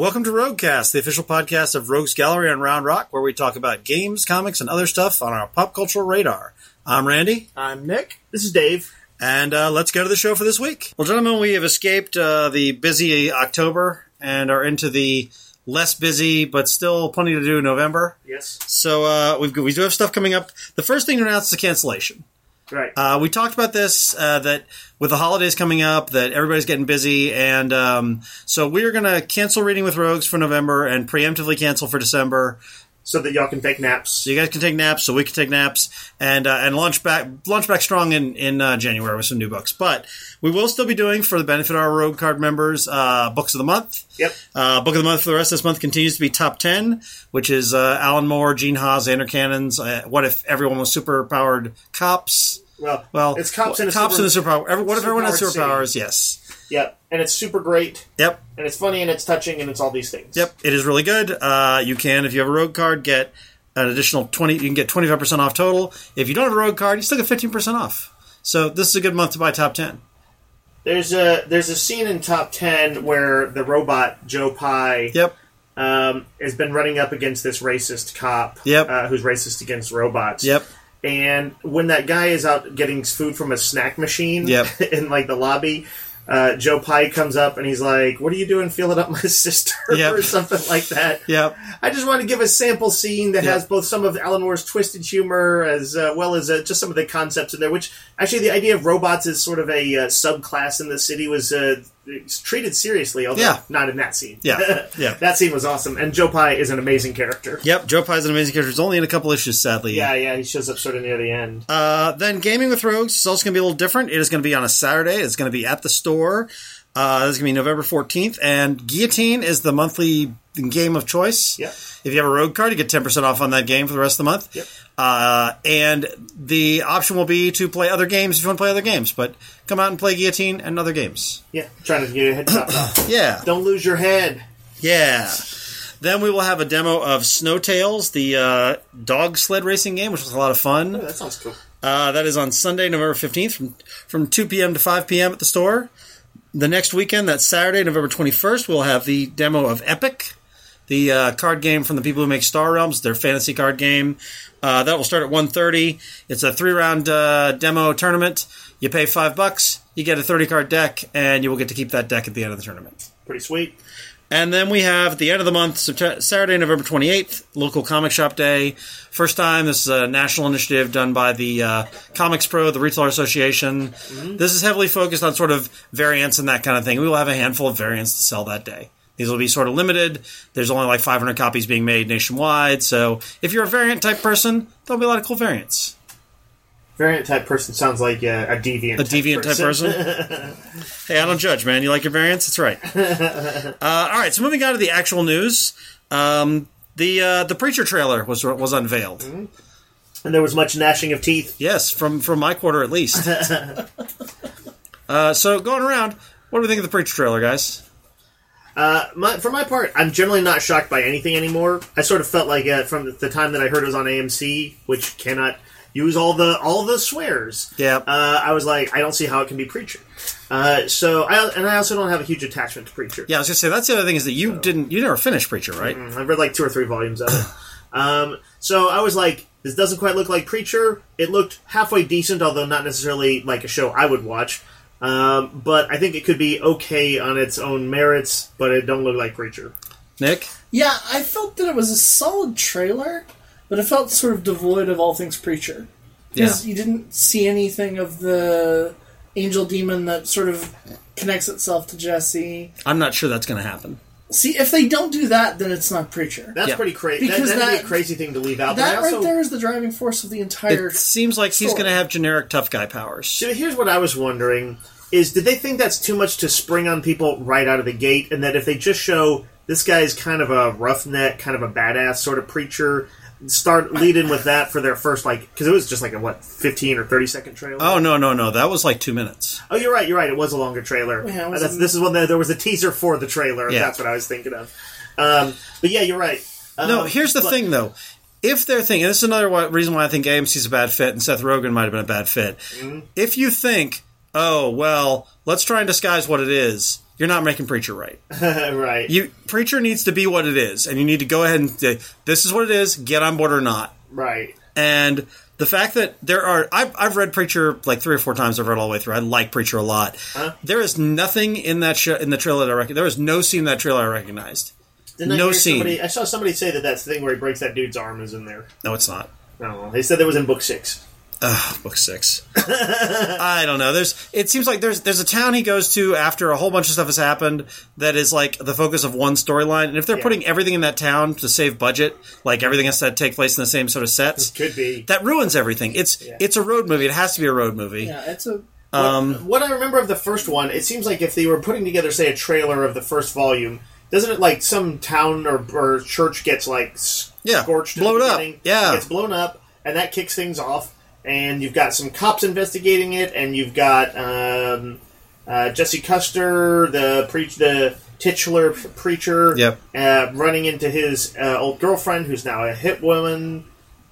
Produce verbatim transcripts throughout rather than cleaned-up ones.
welcome to Roguecast, the official podcast of Rogues Gallery on Round Rock, where we talk about games, comics, and other stuff on our pop cultural radar. I'm Randy. I'm Nick. This is Dave. And uh, let's go to the show for this week. Well, gentlemen, we have escaped uh, the busy October and are into the less busy, but still plenty to do November. Yes. So uh, we've, we do have stuff coming up. The first thing to announce is a cancellation. Right. Uh, we talked about this, uh, that with the holidays coming up, that everybody's getting busy, and um, so we're going to cancel Reading with Rogues for November and preemptively cancel for December. So that y'all can take naps. So you guys can take naps, so we can take naps, and uh, and launch back launch back strong in, in uh, January with some new books. But we will still be doing, for the benefit of our Rogue Card members, uh, Books of the Month. Yep. Uh, Book of the Month for the rest of this month continues to be Top ten, which is uh, Alan Moore, Gene Haas, Xander Cannon's uh, What If Everyone Was Superpowered Cops? Well, well it's cops in a cops super, in the superpower. Every, what if everyone had superpowers? City. Yes. Yep, and it's super great. Yep. And it's funny, and it's touching, and it's all these things. Yep, it is really good. Uh, you can, if you have a Rogue card, get an additional twenty. You can get twenty-five percent off total. If you don't have a Rogue card, you still get fifteen percent off. So this is a good month to buy Top ten. There's a there's a scene in Top ten where the robot Joe Pye Yep. um, has been running up against this racist cop. Yep. Uh, who's racist against robots. Yep. And when that guy is out getting food from a snack machine Yep. in like the lobby, uh, Joe Pye comes up and he's like, "What are you doing feeling up my sister?" Yep. or something like that. Yep. I just want to give a sample scene that Yep. has both some of Alan Moore's twisted humor as uh, well as uh, just some of the concepts in there, which actually the idea of robots as sort of a uh, subclass in the city was uh, treated seriously, although Yeah. not in that scene. Yeah. Yeah. That scene was awesome. And Joe Pye is an amazing character. Yep. Joe Pye is an amazing character. He's only in a couple issues, sadly. Yeah, yeah, he shows up sort of near the end. Uh, then Gaming with Rogues is also going to be a little different. It is going to be on a Saturday. It's going to be at the store. Uh, this is going to be November fourteenth. And Guillotine is the monthly game of choice. Yep. If you have a Rogue card, you get ten percent off on that game for the rest of the month. Yep. Uh, and the option will be to play other games if you want to play other games. But come out and play Guillotine and other games. Yeah, trying to get your head chopped off. Yeah. Don't lose your head. Yeah. Then we will have a demo of Snowtails, the uh, dog sled racing game, which was a lot of fun. Oh, that sounds cool. Uh, that is on Sunday, November fifteenth, from, from two p.m. to five p.m. at the store. The next weekend, that's Saturday, November twenty-first, we'll have the demo of Epic, the uh, card game from the people who make Star Realms, their fantasy card game. Uh, that will start at one thirty. It's a three-round uh, demo tournament. You pay five bucks, you get a thirty-card deck, and you will get to keep that deck at the end of the tournament. Pretty sweet. And then we have, at the end of the month, Saturday, November twenty-eighth, local comic shop day. First time, this is a national initiative done by the uh, Comics Pro, the Retailer Association. Mm-hmm. This is heavily focused on sort of variants and that kind of thing. We will have a handful of variants to sell that day. These will be sort of limited. There's only like five hundred copies being made nationwide. So if you're a variant type person, there'll be a lot of cool variants. Variant type person sounds like a, a deviant. A deviant type person. Hey, I don't judge, man. You like your variants? That's right. uh, all right. So moving on to the actual news, um, the uh, the Preacher trailer was was unveiled, mm-hmm. and there was much gnashing of teeth. Yes, from from my quarter at least. uh, so going around, what do we think of the Preacher trailer, guys? Uh, my, for my part, I'm generally not shocked by anything anymore. I sort of felt like uh, from the time that I heard it was on A M C, which cannot use all the all the swears. Yeah. Uh, I was like, I don't see how it can be Preacher. Uh, so, I, and I also don't have a huge attachment to Preacher. Yeah, I was gonna say that's the other thing is that you so, didn't, you never finished Preacher, right? Mm, I've read like two or three volumes of it. um, so I was like, this doesn't quite look like Preacher. It looked halfway decent, although not necessarily like a show I would watch. Um, but I think it could be okay on its own merits, but it don't look like Preacher. Nick? Yeah, I felt that it was a solid trailer, but it felt sort of devoid of all things Preacher. Because yeah. you didn't see anything of the angel demon that sort of connects itself to Jesse. I'm not sure that's going to happen. See, if they don't do that, then it's not Preacher. That's yeah. pretty crazy. That, that'd that, be a crazy thing to leave out. That also, right there is the driving force of the entire It seems like story. He's going to have generic tough guy powers. So here's what I was wondering, is did they think that's too much to spring on people right out of the gate, and that if they just show this guy's kind of a roughneck, kind of a badass sort of preacher, start leading with that for their first, like, because it was just like a, what, fifteen or thirty second trailer? Oh, no, no, no. That was like two minutes. Oh, you're right, you're right. It was a longer trailer. Yeah, uh, that's, this is when the, there was a teaser for the trailer. Yeah. That's what I was thinking of. Um, but yeah, you're right. Um, no, here's the but, thing, though. If they're thinking, this is another why, reason why I think A M C's a bad fit, and Seth Rogen might have been a bad fit. Mm-hmm. If you think, oh, well, let's try and disguise what it is, you're not making Preacher right. Right. You Preacher needs to be what it is, and you need to go ahead and say, this is what it is, get on board or not. Right. And the fact that there are... I've, I've read Preacher like three or four times. I've read all the way through. I like Preacher a lot. Huh? There is nothing in that show, in the trailer that I recognize. There was no scene in that trailer I recognized. Didn't I no hear scene. Somebody, I saw somebody say that that thing where he breaks that dude's arm is in there. No, it's not. No, they said that was in book six. Ugh, book six. I don't know. There's. It seems like there's there's a town he goes to after a whole bunch of stuff has happened that is like the focus of one storyline. And if they're yeah. putting everything in that town to save budget, like everything has to take place in the same sort of sets, could be that ruins everything. It's yeah. it's a road movie. It has to be a road movie. Yeah, it's a. Um, what, what I remember of the first one, it seems like if they were putting together, say, a trailer of the first volume. Doesn't it like some town or, or church gets like yeah, scorched, blown up? Yeah, it gets blown up, and that kicks things off. And you've got some cops investigating it, and you've got um, uh, Jesse Custer, the preach, the titular preacher, yep. uh, running into his uh, old girlfriend, who's now a hip woman.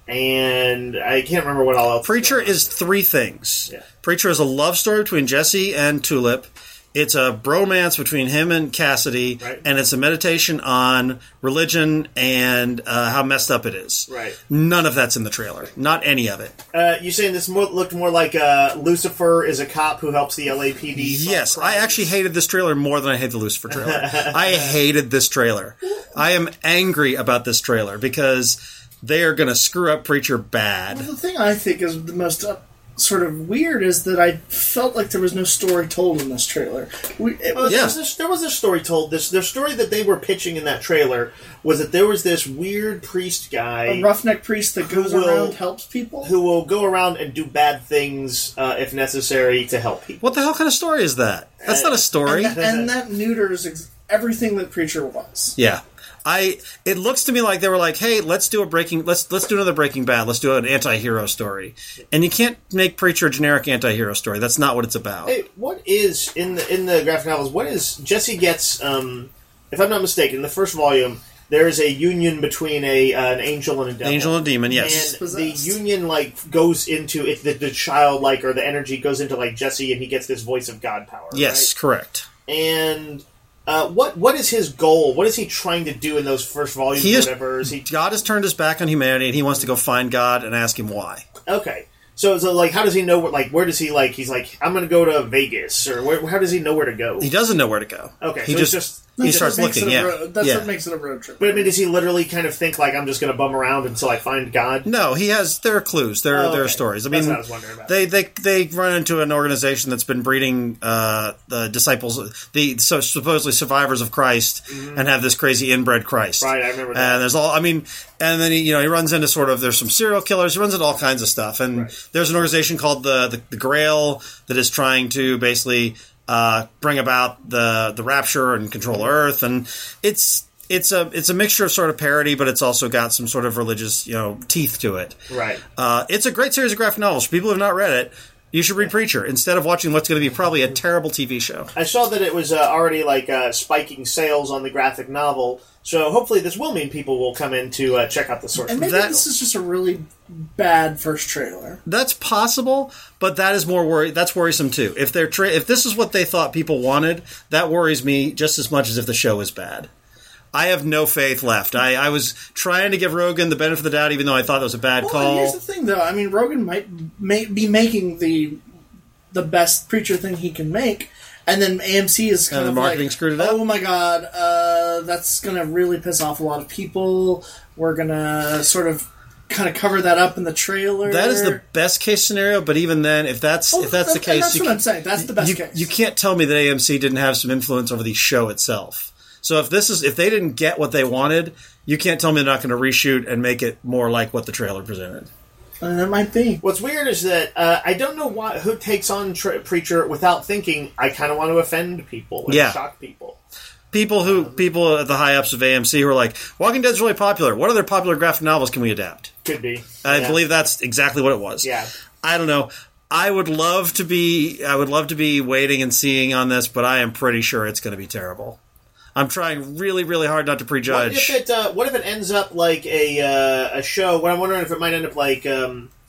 And I can't remember what all else. Preacher is three things. Yeah. Preacher is a love story between Jesse and Tulip. It's a bromance between him and Cassidy, right. and it's a meditation on religion and uh, how messed up it is. Right. None of that's in the trailer. Not any of it. Uh, you saying this more, looked more like uh, Lucifer is a cop who helps the L A P D? Yes, I actually hated this trailer more than I hate the Lucifer trailer. I hated this trailer. I am angry about this trailer because they are going to screw up Preacher bad. Well, the thing I think is the most up. Sort of weird is that I felt like there was no story told in this trailer. We, it was, oh, yeah. there, was this, there was a story told. This the story that they were pitching in that trailer was that there was this weird priest guy, a roughneck priest that goes will, around helps people, who will go around and do bad things uh, if necessary to help people. What the hell kind of story is that? That's uh, not a story. And, and that neuters ex- everything that Preacher was. Yeah. I. It looks to me like they were like, "Hey, let's do a breaking. Let's let's do another Breaking Bad. Let's do an anti-hero story." And you can't make Preacher a generic anti-hero story. That's not what it's about. Hey, what is in the in the graphic novels? What is Jesse gets? Um, if I'm not mistaken, in the first volume, there is a union between a uh, an angel and a devil. Angel and a demon, yes. And the union like goes into it. The, the child like or the energy goes into like Jesse, and he gets this voice of God power. Yes, right? correct. And. Uh, what what is his goal? What is he trying to do in those first volumes? He is, whatever is he? God has turned his back on humanity, and he wants to go find God and ask him why. Okay, so so like, how does he know? What, like, where does he like? He's like, I'm going to go to Vegas, or where, how does he know where to go? He doesn't know where to go. Okay, he so just, just he starts looking. Yeah, road, that's yeah. what makes it a road trip. But I mean, does he literally kind of think like I'm just going to bum around until I find God? No, he has. There are clues. There, oh, okay. there are stories. I that's mean, what I was wondering about. They they they run into an organization that's been breeding uh, the disciples, the so supposedly survivors of Christ, mm-hmm. and have this crazy inbred Christ. Right, I remember that. And there's all. I mean, and then he you know he runs into sort of there's some serial killers. He runs into all kinds of stuff. And right. there's an organization called the, the the Grail that is trying to basically uh, bring about the the rapture and control Earth, and it's. It's a it's a mixture of sort of parody, but it's also got some sort of religious, you know, teeth to it. Right. Uh, it's a great series of graphic novels. For people who have not read it, you should read Preacher instead of watching what's going to be probably a terrible T V show. I saw that it was uh, already like uh, spiking sales on the graphic novel, so hopefully this will mean people will come in to uh, check out the source. And maybe that, this is just a really bad first trailer. That's possible, but that is more worry. That's worrisome too. If they're tra- if this is what they thought people wanted, that worries me just as much as if the show is bad. I have no faith left. I, I was trying to give Rogan the benefit of the doubt, even though I thought that was a bad well, call. Here's the thing, though. I mean, Rogan might may, be making the the best Preacher thing he can make, and then A M C is kind and of the marketing like, screwed it up. Oh my god, uh, that's going to really piss off a lot of people. We're going to sort of kind of cover that up in the trailer. That is the best case scenario, but even then, if that's well, if that's that, the case, that's you what can, I'm saying. That's the best you, case. You can't tell me that A M C didn't have some influence over the show itself. So if this is if they didn't get what they wanted, you can't tell me they're not going to reshoot and make it more like what the trailer presented. And that might be. What's weird is that uh, I don't know why, who takes on tra- Preacher without thinking, I kind of want to offend people and yeah. shock people. People who um, people at the high ups of A M C who are like, Walking Dead's really popular. What other popular graphic novels can we adapt? Could be. I yeah. believe that's exactly what it was. Yeah. I don't know. I would love to be. I would love to be waiting and seeing on this, but I am pretty sure it's going to be terrible. I'm trying really, really hard not to prejudge. What if it, uh, what if it ends up like a uh, a show? What I'm wondering if it might end up like um,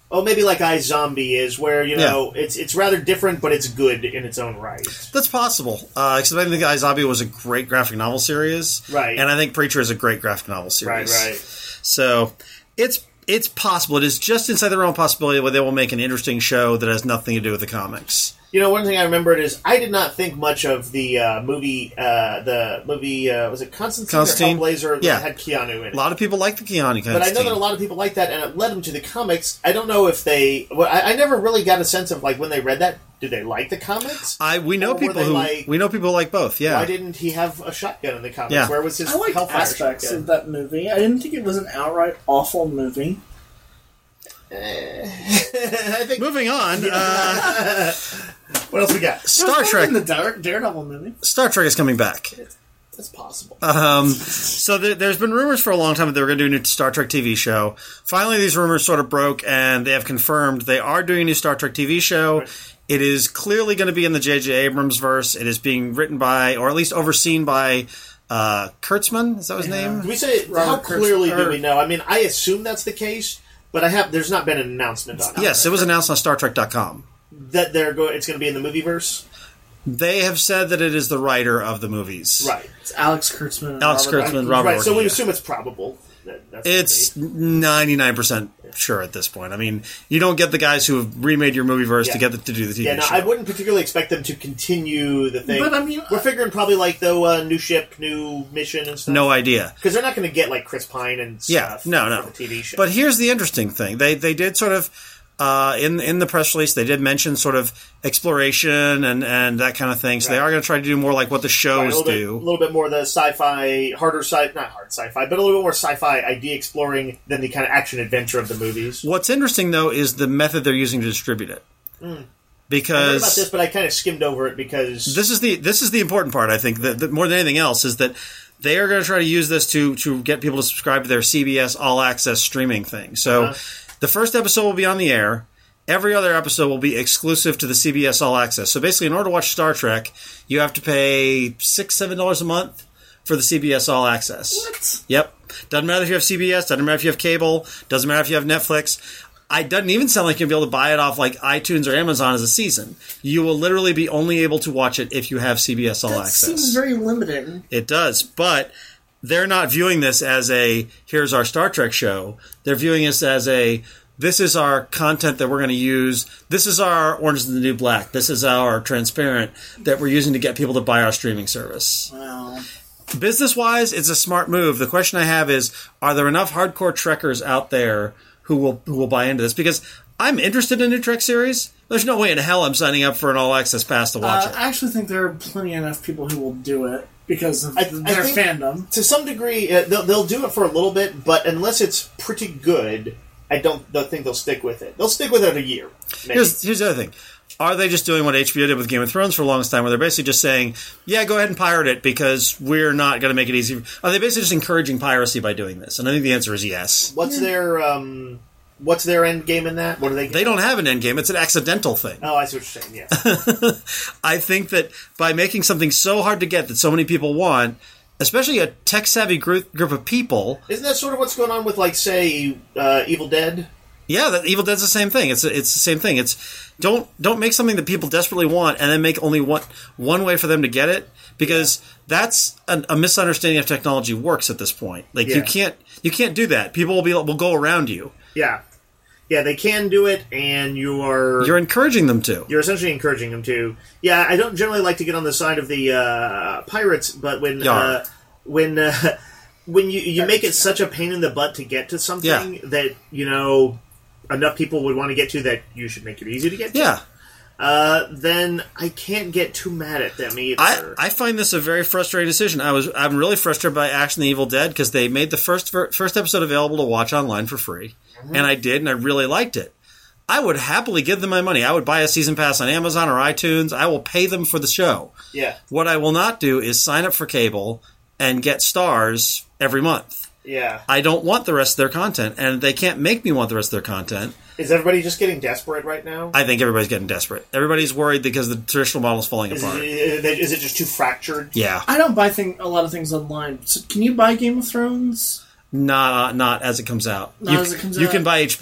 oh, maybe like iZombie is, where, you know, yeah. it's it's rather different, but it's good in its own right. That's possible. Uh, except I think iZombie was a great graphic novel series. Right. And I think Preacher is a great graphic novel series. Right, right. So, it's it's possible. It is just inside the realm of possibility where they will make an interesting show that has nothing to do with the comics. You know, one thing I remembered is I did not think much of the uh, movie, uh, the movie, uh, was it Constantine, Constantine? or Hellblazer Yeah. that had Keanu in it? A lot of people like the Keanu Constantine. But I know that a lot of people like that, and it led them to the comics. I don't know if they... Well, I, I never really got a sense of, like, when they read that, did they like the comics? I We know Or people were they who... like, we know people who like both, yeah. Why didn't he have a shotgun in the comics? Yeah. Where was his I like Hellfire aspects shotgun? of that movie. I didn't think it was an outright awful movie. I think... Moving on, uh, What else we got? Star Trek. In the Dare- Daredevil movie. Star Trek is coming back. That's possible. Um, so there, there's been rumors for a long time that they were going to do a new Star Trek T V show. Finally, these rumors sort of broke, and they have confirmed they are doing a new Star Trek T V show. Right. It is clearly going to be in the J J Abrams verse. It is being written by, or at least overseen by, uh, Kurtzman. Is that his yeah. name? Do we say Robert how clearly Kurtzman, do or, we know? I mean, I assume that's the case, but I have. There's not been an announcement on it. Yes, it was announced on Star Trek dot com. That they're go- it's going to be in the movieverse? They have said that it is the writer of the movies. Right. It's Alex Kurtzman. And Alex Robert Kurtzman, Kurtzman. Robert Right, so we Orci, assume it's probable. That that's It's gonna be. ninety-nine percent sure at this point. I mean, you don't get the guys who have remade your movieverse Yeah. to get the, to do the T V Yeah, no, show. I wouldn't particularly expect them to continue the thing. But, I mean, we're figuring probably like the uh, new ship, new mission and stuff. No idea. Because they're not going to get like Chris Pine and Yeah, stuff no, no. for the T V show. But here's the interesting thing: they they did sort of uh, in in the press release they did mention sort of exploration and, and that kind of thing. So Right. they are going to try to do more like what the Right, a shows little do. Bit, a little bit more the sci-fi, harder sci, not hard sci-fi, but a little bit more sci-fi idea exploring than the kind of action adventure of the movies. What's interesting though is the method they're using to distribute it. Mm. Because I heard about this, but I kind of skimmed over it because this is the this is the important part. I think that, that more than anything else is that they are going to try to use this to to get people to subscribe to their C B S All Access streaming thing. So Uh-huh. the first episode will be on the air. Every other episode will be exclusive to the C B S All Access. So basically, in order to watch Star Trek, you have to pay six, seven dollars a month for the C B S All Access. What? Yep. Doesn't matter if you have C B S. Doesn't matter if you have cable. Doesn't matter if you have Netflix. It doesn't even sound like you'll be able to buy it off like iTunes or Amazon as a season. You will literally be only able to watch it if you have C B S All That Access. seems very limiting. It does, but they're not viewing this as a here's our Star Trek show. They're viewing this as a this is our content that we're going to use. This is our Orange is the New Black. This is our Transparent that we're using to get people to buy our streaming service. Wow. Business-wise, it's a smart move. The question I have is, are there enough hardcore Trekkers out there who will who will buy into this? Because I'm interested in a new Trek series. There's no way in hell I'm signing up for an all-access pass to watch Uh, it. I actually think there are plenty enough people who will do it because of I- I their think- fandom. to some degree uh, they'll they'll do it for a little bit, but unless it's pretty good, I don't, don't think they'll stick with it. They'll stick with it a year. Maybe. Here's, here's the other thing. Are they just doing what H B O did with Game of Thrones for the longest time, where they're basically just saying, yeah, go ahead and pirate it because we're not going to make it easy? Are they basically just encouraging piracy by doing this? And I think the answer is yes. What's their um, what's their end game in that? What do they? They don't have an end game. It's an accidental thing. Oh, I see what you're saying. Yes. I think that by making something so hard to get that so many people want, especially a tech-savvy group, group of people... Isn't that sort of what's going on with, like, say, uh, Evil Dead? Yeah, that Evil Dead's the same thing. It's it's the same thing. It's don't don't make something that people desperately want and then make only one one way for them to get it, because that's a, a misunderstanding of technology works at this point. Like Yeah. you can't you can't do that. People will be will go around you. Yeah. Yeah, they can do it, and you're... You're encouraging them to. You're essentially encouraging them to. Yeah, I don't generally like to get on the side of the uh, pirates, but when Yar. uh, when uh, when you you make it such a pain in the butt to get to something Yeah. that, you know, enough people would want to get to that you should make it easy to get to, Yeah. uh, then I can't get too mad at them either. I, I find this a very frustrating decision. I was I'm really frustrated by Action the Evil Dead because they made the first ver- first episode available to watch online for free, Mm-hmm. and I did, and I really liked it. I would happily give them my money. I would buy a season pass on Amazon or iTunes. I will pay them for the show. yeah, What I will not do is sign up for cable and get stars every month. yeah. I don't want the rest of their content, and they can't make me want the rest of their content. Is everybody just getting desperate right now? I think everybody's getting desperate. Everybody's worried because the traditional model is falling Is apart. it, is it just too fractured? Yeah. I don't buy thing, a lot of things online. So can you buy Game of Thrones? Not uh, not as it comes out. Not you, as it comes you out. can buy H B O.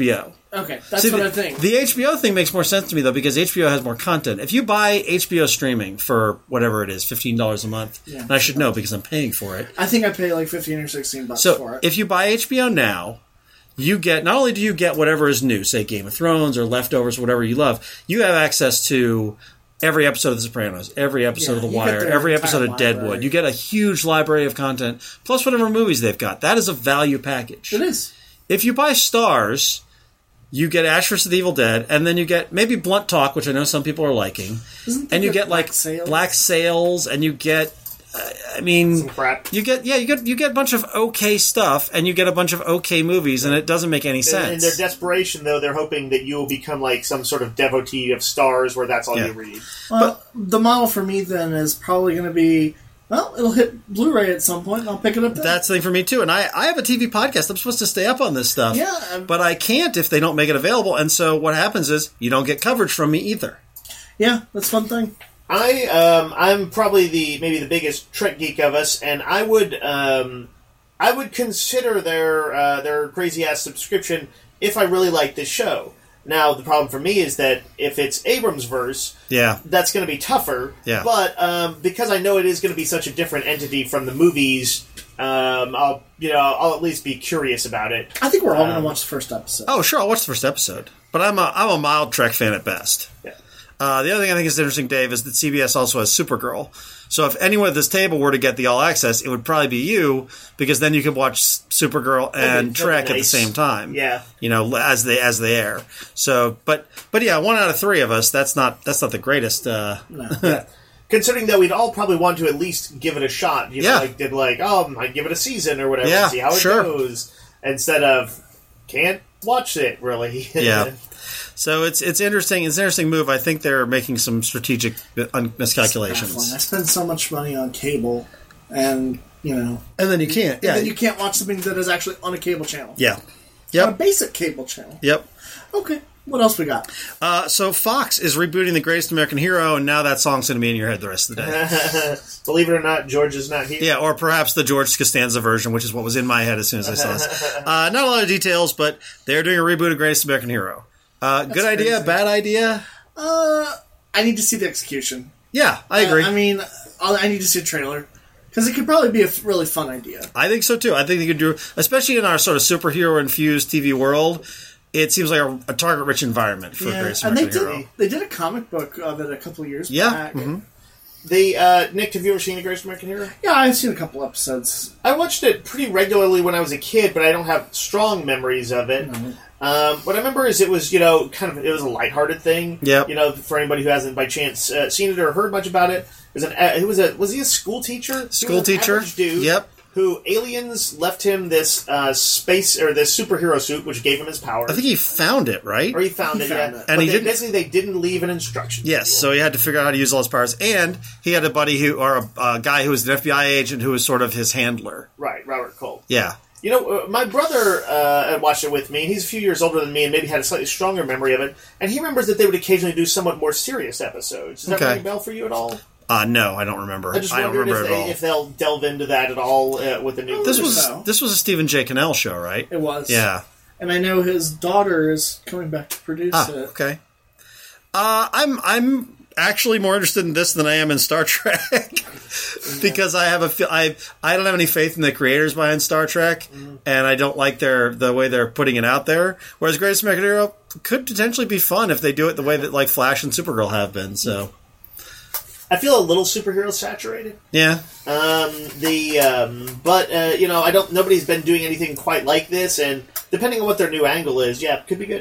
Okay, that's See, what the, I think. The H B O thing makes more sense to me, though, because H B O has more content. If you buy H B O streaming for whatever it is, fifteen dollars a month, Yeah. and I should know because I'm paying for it. I think I pay like fifteen or sixteen bucks So for it. if you buy H B O now, you get, not only do you get whatever is new, say Game of Thrones or Leftovers, whatever you love, you have access to every episode of The Sopranos, every episode Yeah, of The you get Wire, their every episode of entire Deadwood. library. You get a huge library of content, plus whatever movies they've got. That is a value package. It is. If you buy Stars, you get Ash versus the Evil Dead, and then you get maybe Blunt Talk, which I know some people are liking, Isn't and you there get like Black Sails? Black Sails, and you get, uh, I mean, Some crap. you get yeah, you get you get a bunch of okay stuff, and you get a bunch of okay movies, and it doesn't make any In, sense. in their desperation, though, they're hoping that you will become like some sort of devotee of Stars, where that's all Yeah. you read. Well, the model for me then is probably going to be, well, it'll hit Blu-ray at some point, and I'll pick it up then. That's the thing for me too, and I, I have a T V podcast. I'm supposed to stay up on this stuff, Yeah, I'm- but I can't if they don't make it available. And so what happens is you don't get coverage from me either. Yeah, that's one thing. I um, I'm probably the maybe the biggest Trek geek of us, and I would um, I would consider their uh, their crazy ass subscription if I really like this show. Now the problem for me is that if it's Abrams verse, Yeah, that's going to be tougher. Yeah. But um, because I know it is going to be such a different entity from the movies, um, I'll you know I'll at least be curious about it. I think we're all going Um, to watch the first episode. Oh, sure, I'll watch the first episode. But I'm a, I'm a mild Trek fan at best. Yeah. Uh, the other thing I think is interesting, Dave, is that C B S also has Supergirl. So if anyone at this table were to get the All Access, it would probably be you, because then you could watch S- Supergirl and That'd be- that'd Trek be at the nice. same time. Yeah. You know, as they as they air. So, but but yeah, one out of three of us. That's not that's not the greatest. Uh, No. Considering that we'd all probably want to at least give it a shot. You know, Yeah. like did like, oh, I might give it a season or whatever, Yeah, and see how it sure. goes. Instead of can't watch it really. Yeah. So it's it's interesting. It's an interesting move. I think they're making some strategic un- miscalculations. Baffling. I spend so much money on cable, and, you know, And then you can't. Yeah. and then you can't watch something that is actually on a cable channel. yeah. On a Yep. basic cable channel. Yep. Okay, what else we got? Uh, so Fox is rebooting The Greatest American Hero, and now that song's going to be in your head the rest of the day. Believe it or not, George is not here. Yeah, or perhaps the George Costanza version, which is what was in my head as soon as I saw this. Uh, not a lot of details, but they're doing a reboot of Greatest American Hero. Uh, good idea, crazy. bad idea? Uh, I need to see the execution. Yeah, I agree. Uh, I mean, I'll, I need to see a trailer. Because it could probably be a f- really fun idea. I think so too. I think they could do, especially in our sort of superhero infused T V world. It seems like a, a target-rich environment for Yeah, Greatest and they American did, Hero. they did a comic book of it a couple of years Yeah, back. mhm. The uh, Nick, have you ever seen The Greatest American Hero? Yeah, I've seen a couple episodes. I watched it pretty regularly when I was a kid, but I don't have strong memories of it. Um, what I remember is it was, you know, kind of, it was a lighthearted thing. Yep. You know, for anybody who hasn't by chance uh, seen it or heard much about it, it was an, uh, it was a, was he a school teacher? He School was an teacher. average dude. Yep. Who aliens left him this uh, space or this superhero suit, which gave him his powers. I think he found it, right? or he found He it, found yeah. it. But And he they, didn't- basically, they didn't leave an instruction. Yes, so he had to figure out how to use all his powers, and he had a buddy who, or a, a guy who was an F B I agent who was sort of his handler. Right, Robert Cole. Yeah, You know, uh, my brother uh, had watched it with me. He's a few years older than me and maybe had a slightly stronger memory of it. And he remembers that they would occasionally do somewhat more serious episodes. Does that Okay. ring a bell for you at all? uh, no, I don't remember. I just don't wondered remember if, at they, all. if they'll delve into that at all uh, with the new This version. was so. this was a Stephen J. Cannell show, right? It was. Yeah. And I know his daughter is coming back to produce Ah, it. okay. Uh, I'm I'm actually more interested in this than I am in Star Trek because I have a fe- I I don't have any faith in the creators behind Star Trek, and I don't like their the way they're putting it out there. Whereas Greatest American Hero could potentially be fun if they do it the way that like Flash and Supergirl have been. So I feel a little superhero saturated. yeah, Um, the um, but uh, you know, I don't. Nobody's been doing anything quite like this, and depending on what their new angle is, yeah, it could be good.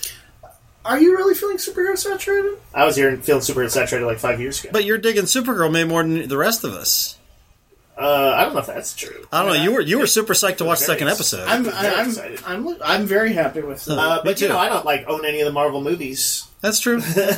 Are you really feeling superhero saturated? I was here and feeling superhero saturated like five years ago. but you're digging Supergirl way more than the rest of us. uh, I don't know if that's true. I don't know. You were you were super psyched to watch the Very second ex- episode. I'm very I, I'm, excited. I'm I'm very happy with it. Uh, Me but you too. know, I don't like own any of the Marvel movies. That's true.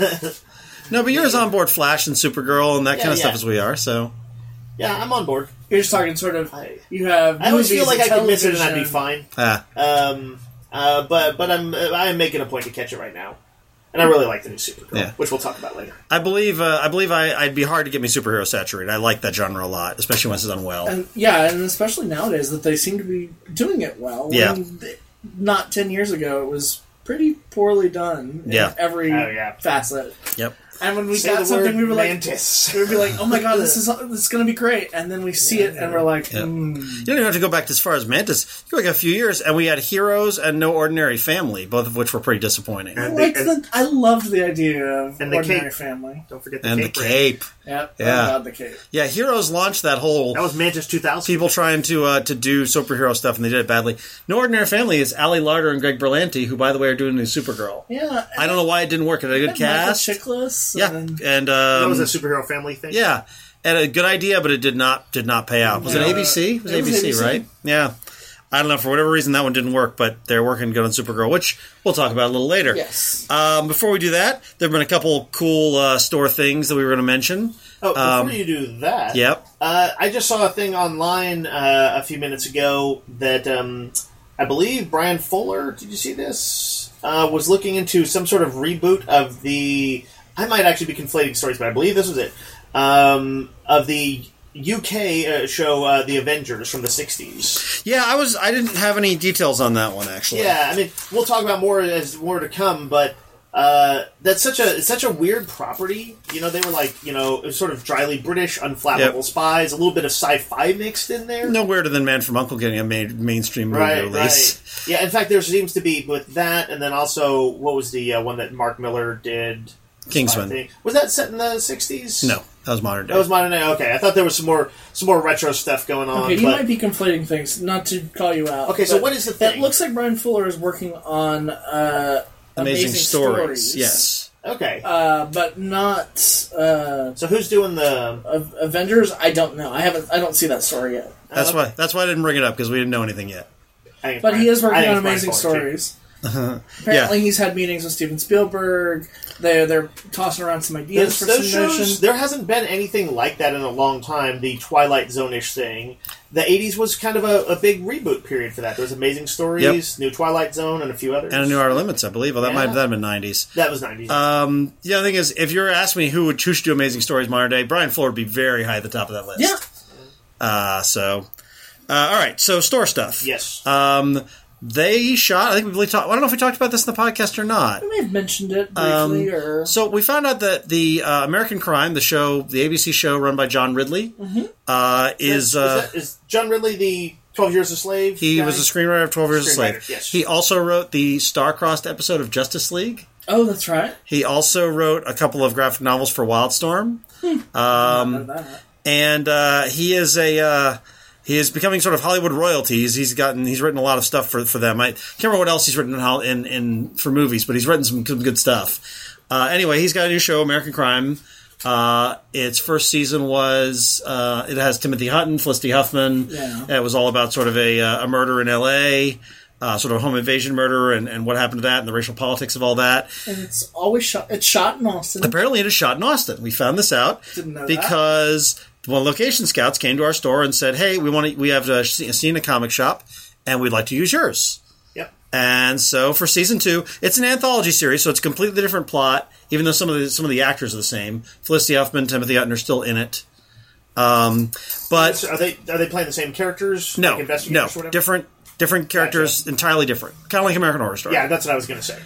No, but you're as on board Flash and Supergirl and that Yeah, kind of stuff yeah. as we are. So Yeah, I'm on board. You're just talking sort of. I, You have. I always movies feel like and I could miss it and I'd be television. fine. ah, Um, uh, but but I'm I am making a point to catch it right now, and I really like the new Supergirl, Yeah. which we'll talk about later. I believe uh, I believe I, I'd be hard to get me superhero saturated. I like that genre a lot, especially when it's done well. And yeah, and especially nowadays that they seem to be doing it well. Yeah. When th- not ten years ago, it was pretty poorly done Yeah. in every Oh, yeah. facet. Yep. And when we Say got the something, word we were like, Mantis. we would be like, "Oh my god, this is this is going to be great!" And then we see it, and we're like, Yeah. mm. You don't even have to go back as far as Mantis. You go back a few years, and we had Heroes and No Ordinary Family, both of which were pretty disappointing. I And liked the- the, I loved the idea of And the Ordinary cape. Family. Don't forget the And cape. the ring. Cape. Yep. Yeah. Oh god, the cape. Yeah, Heroes launched that whole That was Mantis two thousand. people trying to uh, to do superhero stuff, and they did it badly. No Ordinary Family is Ali Larder and Greg Berlanti, who, by the way, are doing a new Supergirl. Yeah. I don't know why it didn't work. It had a good cast. Michael Chiklis. Yeah, And, and That um, was a superhero family thing. yeah, and a good idea, but it did not did not pay out. Was it Yeah. A B C? It was, It was A B C, A B C. right? Yeah. I don't know, for whatever reason that one didn't work, but they're working good on Supergirl, which we'll talk about a little later. yes. Um, before we do that, there have been a couple cool uh, store things that we were going to mention. Oh, before Um, you do that, Yep. uh, I just saw a thing online uh, a few minutes ago that um, I believe Brian Fuller, did you see this? Uh, was looking into some sort of reboot of the. I might actually be conflating stories, but I believe this was it. Um, of the U K uh, show, uh, The Avengers from the sixties. Yeah, I was. I didn't have any details on that one actually. Yeah, I mean, we'll talk about more as more to come, but uh, that's such a it's such a weird property. You know, they were like, you know, it was sort of dryly British, unflappable Yep. spies, a little bit of sci-fi mixed in there. No weirder than Man from U N C L E getting a main, mainstream movie Right, release. right. Yeah, in fact, there seems to be with that, and then also, what was the uh, one that Mark Miller did? Kingsman. Spy thing? Was that set in the sixties? No, that was modern day. That was modern day. Okay, I thought there was some more some more retro stuff going on. Okay, you but, might be conflating things. Not to call you out. Okay, so but what is the It thing? looks like Brian Fuller is working on uh, Amazing, Amazing, stories. Yes. Okay, uh, but not uh, so who's doing the? Av- Avengers. I don't know. I haven't. I don't see that story yet. That's Uh, why. That's why I didn't bring it up because we didn't know anything yet. I think But Brian- he is I working think on it's Brian Amazing Fuller, too. Stories. Apparently, he's had meetings with Steven Spielberg. They they're tossing around some ideas Those, for those submission. shows, there hasn't been anything like that in a long time. The Twilight Zone-ish thing. The eighties was kind of a, a big reboot period for that. There was Amazing Stories, New Twilight Zone, and a few others. And a New Outer Limits, I believe. Well, that Yeah. might that have been nineties. That was nineties. Um, the other thing is, if you're asking me who would who should do Amazing Stories modern day, Brian Fuller would be very high at the top of that list. Yeah. Uh, so, uh, all right. So store stuff. yes. Um, they shot. I think we really talked. I don't know if we talked about this in the podcast or not. We may have mentioned it briefly, or So we found out that the uh, American Crime, the show, the A B C show run by John Ridley, uh, is is, uh, that, is John Ridley the Twelve Years a Slave? he guy? was a screenwriter of Twelve Years a Slave. Screenwriter, yes. He also wrote the star-crossed episode of Justice League. oh, that's right. He also wrote a couple of graphic novels for Wildstorm. I know that. and uh, he is a uh, he is becoming sort of Hollywood royalty. He's, he's gotten he's written a lot of stuff for for them. I can't remember what else he's written in Hol- in, in for movies, but he's written some, some good stuff. Uh, anyway, he's got a new show, American Crime. Uh, its first season was uh, it has Timothy Hutton, Felicity Huffman. Yeah. It was all about sort of a uh, a murder in L A. Uh, sort of home invasion murder and, and what happened to that and the racial politics of all that. And it's always shot. It's shot in Austin. Apparently, it is shot in Austin. We found this out Didn't know that. because one location scouts came to our store and said, "Hey, we want to. We have a scene a comic shop, and we'd like to use yours." Yep. And so for season two, it's an anthology series, so it's a completely different plot. Even though some of the some of the actors are the same, Felicity Huffman, Timothy Hutton are still in it. Um, but So are they are they playing the same characters? no, like investigators no, or whatever? different different characters, Gotcha. entirely different, kind of like American Horror Story. Yeah, that's what I was going to say.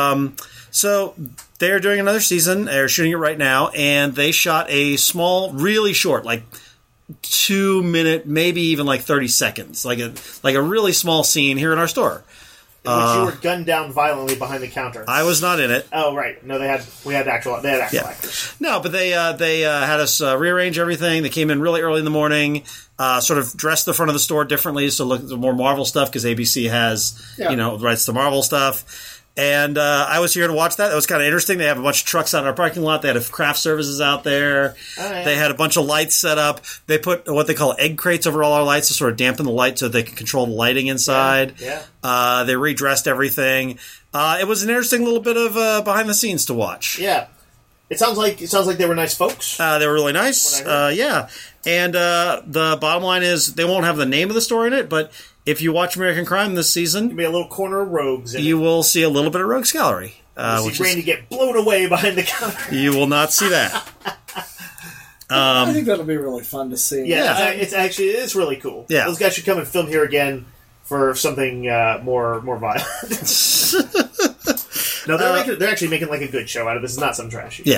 So they're doing another season. They're shooting it right now, and they shot a small, really short, like two minute, maybe even like thirty seconds, like a like a really small scene here in our store. In which you were gunned down violently behind the counter. I was not in it. Oh right, no, they had we had actual they had actual Yeah. actors. No, but they uh, they uh, had us uh, rearrange everything. They came in really early in the morning, uh, sort of dressed the front of the store differently, so look at the more Marvel stuff because A B C has Yeah. you know rights to Marvel stuff. And uh, I was here to watch that. That was kind of interesting. They have a bunch of trucks out in our parking lot. They had a craft services out there. Oh, yeah. They had a bunch of lights set up. They put what they call egg crates over all our lights to sort of dampen the light so they can control the lighting inside. Yeah. Uh, they redressed everything. Uh, it was an interesting little bit of uh, behind the scenes to watch. Yeah. It sounds like it sounds like they were nice folks. Uh, they were really nice. What I Uh, yeah. And uh, the bottom line is they won't have the name of the store in it, but if you watch American Crime this season, Maybe a little corner of rogues in you it. will see a little bit of Rogues Gallery. Uh, You which see Randy is, get blown away behind the counter. you will not see that. I think that'll be really fun to see. Yeah, Yeah. It's, a- it's actually it is really cool. Yeah. Those guys should come and film here again for something uh, more more violent. No, they're, Uh, making, they're actually making like a good show out of this. It's not some trash. Yeah.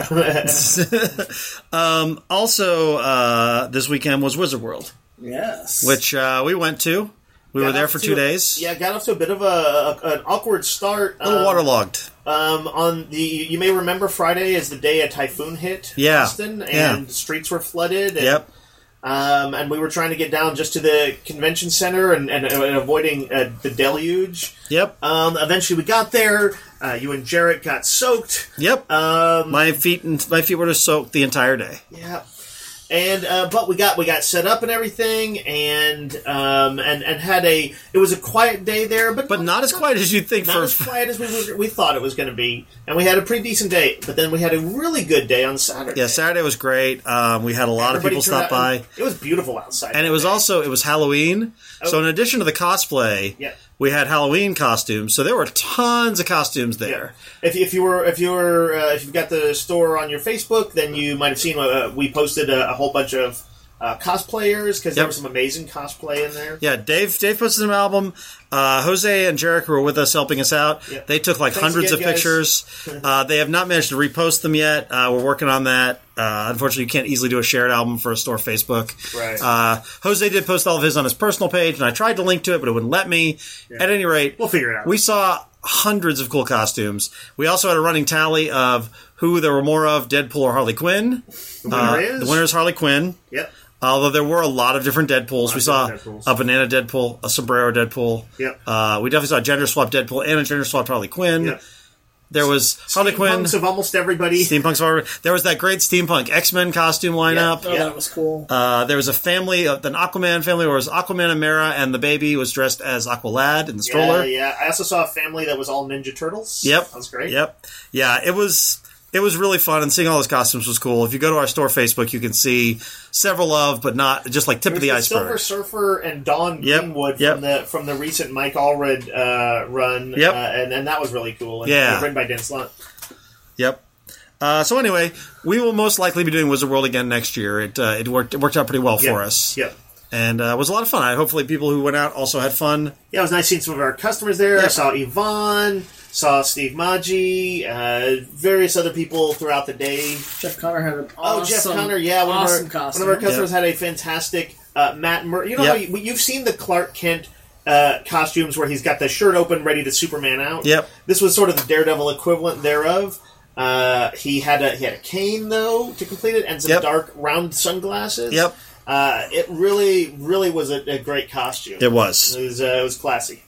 um, also, uh, this weekend was Wizard World, Yes. which uh, we went to. We Got were there off for to two a- days. Yeah, got off to a bit of a, a an awkward start. A little um, waterlogged. Um, on the you may remember Friday is the day a typhoon hit Yeah. Boston, and Yeah. streets were flooded. And, Yep. Um, and we were trying to get down just to the convention center and, and, and avoiding uh, the deluge. Yep. Um, eventually, we got there. Uh, you and Jarrett got soaked. Yep. Um, my feet and my feet were just soaked the entire day. Yeah, and uh, but we got we got set up and everything, and um, and and had a it was a quiet day there, but But not as quiet as you'd think not for. as quiet as we were, we thought it was going to be, and we had a pretty decent day. But then we had a really good day on Saturday. Yeah, Saturday was great. Um, we had a lot Everybody of people turned stop out- by, and It was beautiful outside, and it was that day. also it was Halloween. So Oh. in addition to the cosplay, Yeah. we had Halloween costumes. So there were tons of costumes there. If, if you were if you were uh, if you've got the store on your Facebook, then you might have seen uh, we posted a, a whole bunch of uh, cosplayers because there Yep. was some amazing cosplay in there. Yeah, Dave Dave posted an album. Uh, Jose and Jarek, who were with us helping us out, Yep. they took like Thanks hundreds again, of guys. pictures. uh, they have not managed to repost them yet. Uh, we're working on that. Uh, unfortunately, you can't easily do a shared album for a store Facebook. Right. Uh, Jose did post all of his on his personal page, and I tried to link to it, but it wouldn't let me. At any rate, We'll figure it out. We saw hundreds of cool costumes. We also had a running tally of who there were more of, Deadpool or Harley Quinn. The winner Uh, is The winner is Harley Quinn. Yep. Although there were a lot of different Deadpools. of We saw different Deadpools. a banana Deadpool, a sombrero Deadpool. Yep. Uh, we definitely saw a gender swap Deadpool and a gender swap Harley Quinn. Yep. There was Harley Quinn, Steampunks of almost everybody. steampunks. Are, there was that great steampunk X-Men costume lineup. Oh, Yeah. that was cool. Uh, there was a family, uh, an Aquaman family, where it was Aquaman and Mera, and the baby was dressed as Aqualad in the stroller. Yeah, yeah. I also saw a family that was all Ninja Turtles. Yep. That was great. Yep. Yeah, it was it was really fun, and seeing all those costumes was cool. If you go to our store Facebook, you can see several of, but not just like tip of the There's iceberg. Silver Surfer and Dawn Yep, Greenwood yep. from the from the recent Mike Allred uh, run. Yep. Uh, and, and that was really cool. And Yeah. written by Dan Slott. Yep. Uh, so anyway, we will most likely be doing Wizard World again next year. It uh, it worked it worked out pretty well Yep. for us, Yep. and uh, it was a lot of fun. I, hopefully, people who went out also had fun. Yeah, it was nice seeing some of our customers there. I Yep. saw Yvonne, saw Steve Maggi, uh, various other people throughout the day. Jeff Connor had an Oh, awesome, Jeff Connor, yeah, one awesome of our costume. one of our customers Yep. had a fantastic uh, Matt Murray. You know Yep. how you, you've seen the Clark Kent uh, costumes where he's got the shirt open, ready to Superman out. Yep. This was sort of the Daredevil equivalent thereof. Uh, he had a he had a cane though to complete it, and some Yep. dark round sunglasses. Yep. Uh, it really, really was a, a great costume. It was. It was, uh, it was classy.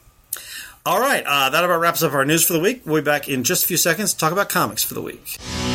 All right, uh, that about wraps up our news for the week. We'll be back in just a few seconds to talk about comics for the week.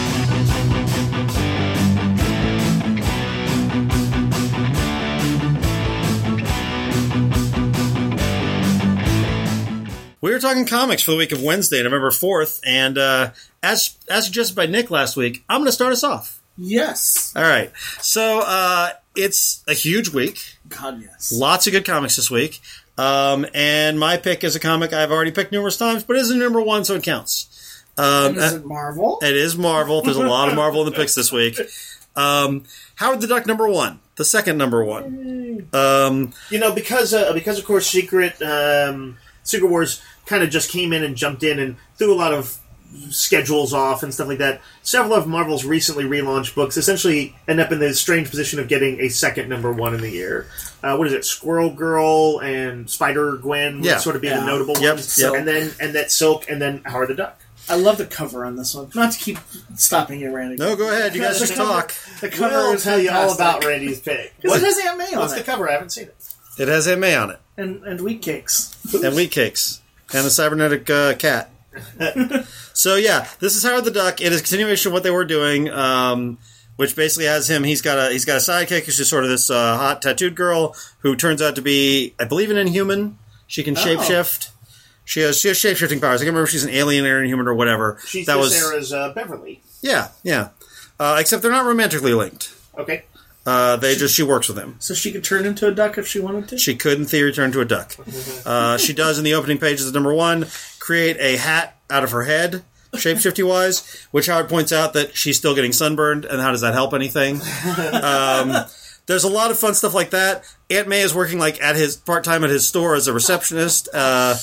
We were talking comics for the week of Wednesday, November fourth, and uh, as as suggested by Nick last week, I'm going to start us off. Yes. All right, so uh, it's a huge week. God, yes. Lots of good comics this week. Um, and my pick is a comic I've already picked numerous times, but it isn't number one, so it counts. Um, And is it Marvel? it is Marvel. There's a lot of Marvel in the picks this week. Um, Howard the Duck, number one. The second number one. Um, You know, because uh, because of course, Secret um, Secret Wars kind of just came in and jumped in and threw a lot of schedules off and stuff like that. Several of Marvel's recently relaunched books essentially end up in the strange position of getting a second number one in the year. Uh, what is it? Squirrel Girl and Spider Gwen would Yeah. sort of be Yeah. the notable Yep, ones, yep. and then and that Silk and then Howard the Duck. I love the cover on this one. Not to keep stopping you, Randy. no, go ahead. You guys The just cover- talk. The cover We'll is tell you all fantastic. about Randy's pick. Because it has Aunt May on What's the it. cover? I haven't seen it. It has Aunt May on it. And, and wheat cakes. And wheat cakes. And a cybernetic uh, cat. So, yeah, this is Howard the Duck. It is a continuation of what they were doing, um, which basically has him. He's got a he's got a sidekick who's just sort of this uh, hot tattooed girl who turns out to be, I believe, an Inhuman. She can shapeshift. She has she has shapeshifting powers. I can't remember if she's an alien or Inhuman or whatever. She's that this was era's uh, Beverly. yeah, yeah. Uh, except they're not romantically linked. Okay. Uh, they just she works with him. So she could turn into a duck if she wanted to? She could, in theory, turn to a duck. Uh, she does, in the opening pages of number one, create a hat out of her head, shapeshifty-wise, which Howard points out that she's still getting sunburned, and how does that help anything? Um, there's a lot of fun stuff like that. Aunt May is working like at his part-time at his store as a receptionist. Uh,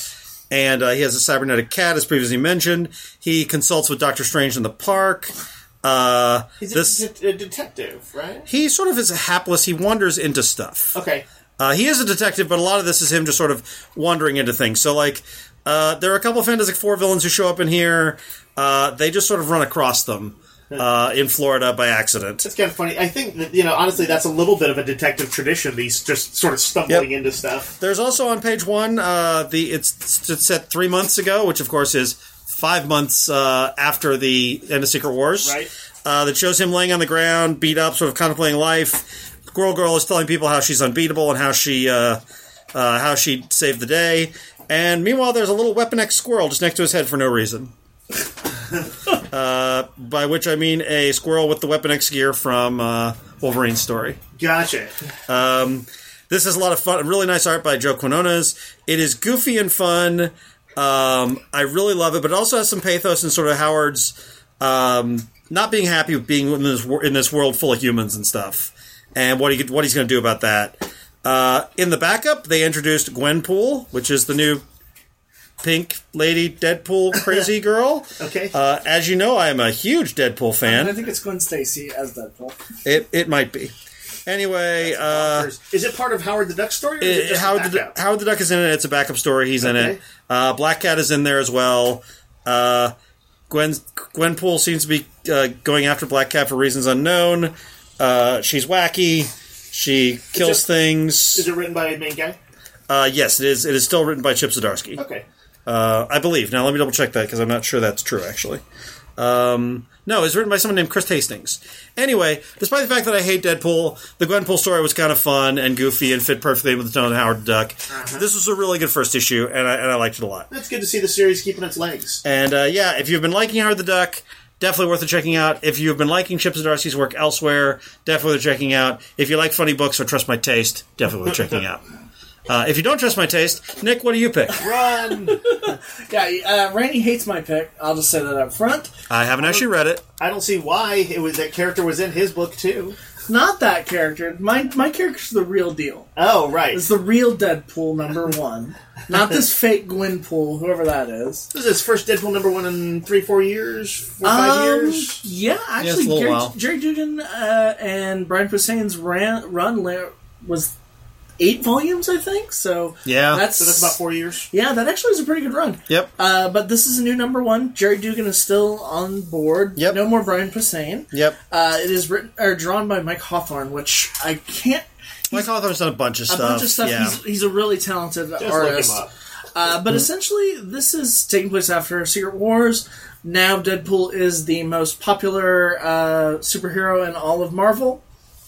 And uh, he has a cybernetic cat, as previously mentioned. He consults with Doctor Strange in the park. Uh, He's this, a, de- a detective, right? He sort of is hapless. He wanders into stuff. Okay. Uh, he is a detective, but a lot of this is him just sort of wandering into things. So, like, uh, there are a couple of Fantastic Four villains who show up in here. Uh, they just sort of run across them. Uh, in Florida by accident. It's kind of funny. I think that, you know, honestly, that's a little bit of a detective tradition. These just sort of stumbling yep. into stuff. There's also on page one, uh, the it's, it's set three months ago, which of course is five months uh, after the end of Secret Wars. Right. Uh, that shows him laying on the ground, beat up, sort of contemplating life. Squirrel Girl is telling people how she's unbeatable and how she uh, uh, how she saved the day. And meanwhile, there's a little Weapon X squirrel just next to his head for no reason. uh, by which I mean a squirrel with the Weapon X gear from uh, Wolverine's story. Gotcha. Um, this is a lot of fun. Really nice art by Joe Quinones. It is goofy and fun. Um, I really love it, but it also has some pathos and sort of Howard's um, not being happy with being in this in this world full of humans and stuff, and what he what he's going to do about that. Uh, in the backup, they introduced Gwenpool, which is the new pink lady Deadpool crazy girl. Okay. Uh, as you know, I am a huge Deadpool fan. I think it's Gwen Stacy as Deadpool. It it might be. Anyway, uh, is it part of Howard the Duck story? Or is it just Howard, the, Howard the Duck is in it. It's a backup story. He's okay. in it. Uh, Black Cat is in there as well. Uh, Gwen Gwenpool seems to be uh, going after Black Cat for reasons unknown. Uh, she's wacky. She kills is it, things. Is it written by a main guy? Uh, yes, it is. It is still written by Chip Zdarsky. Okay. Uh, I believe. Now, let me double check that because I'm not sure that's true, actually. Um, no, it's written by someone named Chris Hastings. Anyway, despite the fact that I hate Deadpool, the Gwenpool story was kind of fun and goofy and fit perfectly with the tone of Howard the Duck. Uh-huh. This was a really good first issue, and I, and I liked it a lot. That's good to see the series keeping its legs. And, uh, yeah, if you've been liking Howard the Duck, definitely worth it checking out. If you've been liking Chip Zdarsky's work elsewhere, definitely worth checking out. If you like funny books or trust my taste, definitely worth checking out. Uh, if you don't trust my taste, Nick, what do you pick? Run! yeah, uh, Randy hates my pick. I'll just say that up front. I haven't actually read it. I don't see why it was that character was in his book, too. Not that character. My my character's the real deal. Oh, right. It's the real Deadpool number one. Not this fake Gwenpool, whoever that is. This is his first Deadpool number one in three, four years? Four, um, five years? Yeah, actually, yeah, Jerry, while. Jerry Dugan uh, and Brian Posehn's ran, run was eight volumes, I think. So yeah, that's, so that's about four years. Yeah, that actually is a pretty good run. Yep. Uh, but this is a new number one. Jerry Dugan is still on board. Yep. No more Brian Posehn. Yep. Uh, it is written or drawn by Mike Hawthorne, which I can't. Mike Hawthorne's done a bunch of a stuff. A bunch of stuff. Yeah. He's, he's a really talented Just artist. Look him up. Uh, but mm-hmm. essentially, this is taking place after Secret Wars. Now, Deadpool is the most popular uh, superhero in all of Marvel.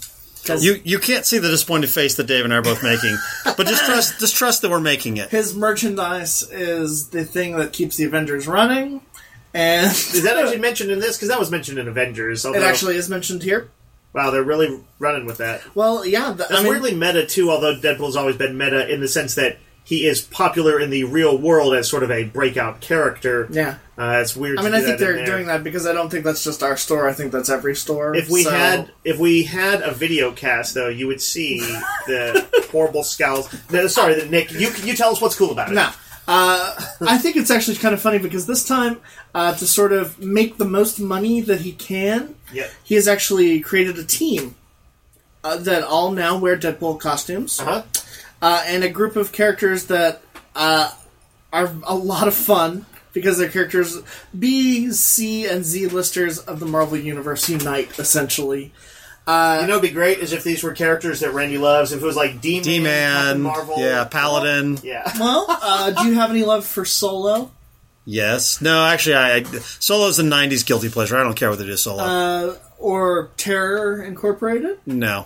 You you can't see the disappointed face that Dave and I are both making, but just trust just trust that we're making it. His merchandise is the thing that keeps the Avengers running, and is that actually mentioned in this? Because that was mentioned in Avengers. Although, it actually is mentioned here. Wow, they're really running with that. Well, yeah, the, that's I mean, weirdly meta too. Although Deadpool's always been meta in the sense that he is popular in the real world as sort of a breakout character. Yeah. Uh, it's weird. I mean, to do I think that they're doing that because I don't think that's just our store. I think that's every store. If we so. had, if we had a video cast, though, you would see the horrible scowls. No, sorry, Nick. You you tell us what's cool about it. No, uh, I think it's actually kind of funny because this time, uh, to sort of make the most money that he can, yep. he has actually created a team uh, that all now wear Deadpool costumes, uh-huh. uh, and a group of characters that uh, are a lot of fun. Because they're characters B, C, and Z listers of the Marvel Universe unite, essentially. Uh, you know, it'd be great is if these were characters that Randy loves. If it was like D-Man, D-Man, Marvel, yeah, Paladin. Well, yeah. Well, uh, do you have any love for Solo? Yes. No, actually, I, I Solo's a nineties guilty pleasure. I don't care what they do Solo. Uh, or Terror Incorporated? No.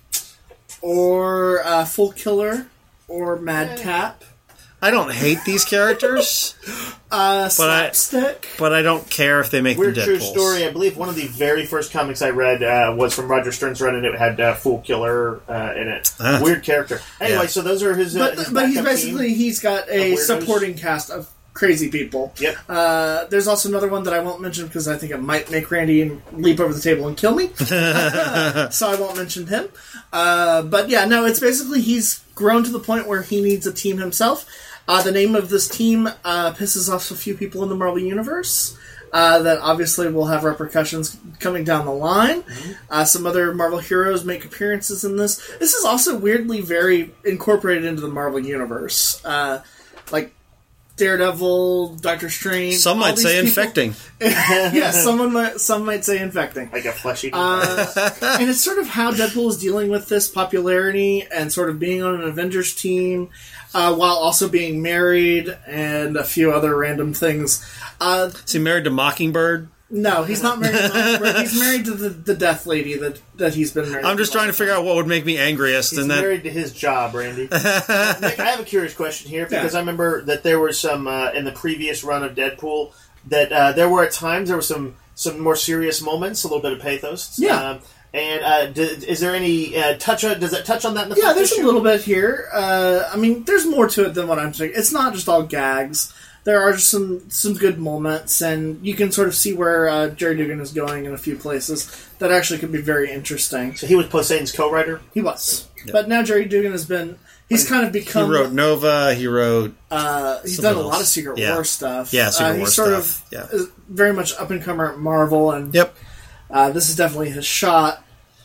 Or uh, Full Killer? Or Madcap? I don't hate these characters, uh, but I Slapstick. but I don't care if they make Weird them true Deadpools. story. I believe one of the very first comics I read uh, was from Roger Stern's run, and it had uh, Fool Killer uh, in it. Ah. Weird character. Anyway, Yeah. so those are his. Uh, But, his but he's backup basically team. he's got a Of weirdos. supporting cast of crazy people. Yep. Uh, there's also another one that I won't mention because I think it might make Randy leap over the table and kill me. So I won't mention him. Uh, but yeah, no, it's basically he's grown to the point where he needs a team himself. Uh, the name of this team uh, pisses off a few people in the Marvel Universe. Uh, that obviously will have repercussions coming down the line. Mm-hmm. Uh, some other Marvel heroes make appearances in this. This is also weirdly very incorporated into the Marvel Universe. Uh, like Daredevil, Doctor Strange. Some might say people. infecting. Yeah, someone might, some might say infecting. Like a fleshy. Uh, and it's sort of how Deadpool is dealing with this popularity and sort of being on an Avengers team uh, while also being married and a few other random things. Uh, Is he married to Mockingbird? No, he's not married to Mockingbird. He's married to the, the death lady that, that he's been married to. I'm just trying to figure out what would make me angriest. He's and that... married to his job, Randy. Nick, I have a curious question here, because Yeah. I remember that there were some, uh, in the previous run of Deadpool, that uh, there were at times, there were some, some more serious moments, a little bit of pathos. Yeah. Um, and uh, d- is there any uh, touch on, does that touch on that in the Yeah, first there's issue? a little bit here. Uh, I mean, there's more to it than what I'm saying. It's not just all gags. There are some some good moments, and you can sort of see where uh, Jerry Dugan is going in a few places that actually could be very interesting. So he was Poseidon's co-writer? He was. Yep. But now Jerry Dugan has been... He's kind of He become... wrote Nova, he wrote... Uh, he's something done a lot else. of Secret Yeah. War stuff. Yeah, Secret uh, War he's sort stuff. of Yeah. is very much up-and-comer at Marvel, and Yep. uh, this is definitely his shot.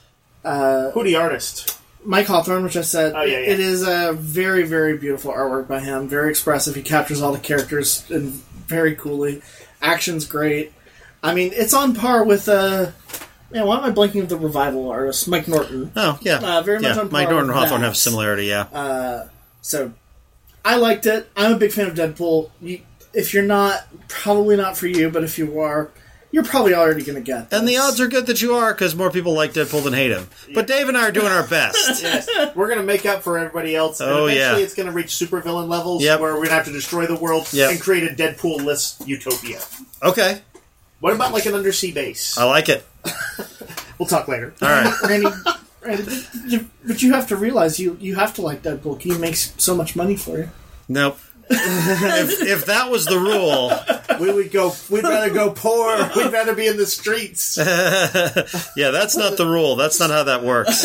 Uh, Who the artist? Mike Hawthorne, which I said, Oh, yeah, yeah. it is a very, very beautiful artwork by him. Very expressive. He captures all the characters and very coolly. Action's great. I mean, it's on par with... Uh, man, why am I blanking of the Revival artist? Mike Norton. Oh, yeah. Uh, very much yeah. on par Mike Norton with and Hawthorne that. have similarity, yeah. So, I liked it. I'm a big fan of Deadpool. You, if you're not, probably not for you, but if you are, you're probably already going to get this. And the odds are good that you are, because more people like Deadpool than hate him. But Dave and I are doing our best. Yes. We're going to make up for everybody else. And Oh, eventually yeah. it's going to reach supervillain levels Yep. where we're going to have to destroy the world Yep. and create a Deadpool-less utopia. Okay. What about like an undersea base? I like it. We'll talk later. All right. Randy, Randy, but you- but you have to realize you, you have to like Deadpool. He makes so much money for you. Nope. if, if that was the rule, We would go. We'd rather go poor. We'd rather be in the streets. yeah, that's not the rule. That's not how that works.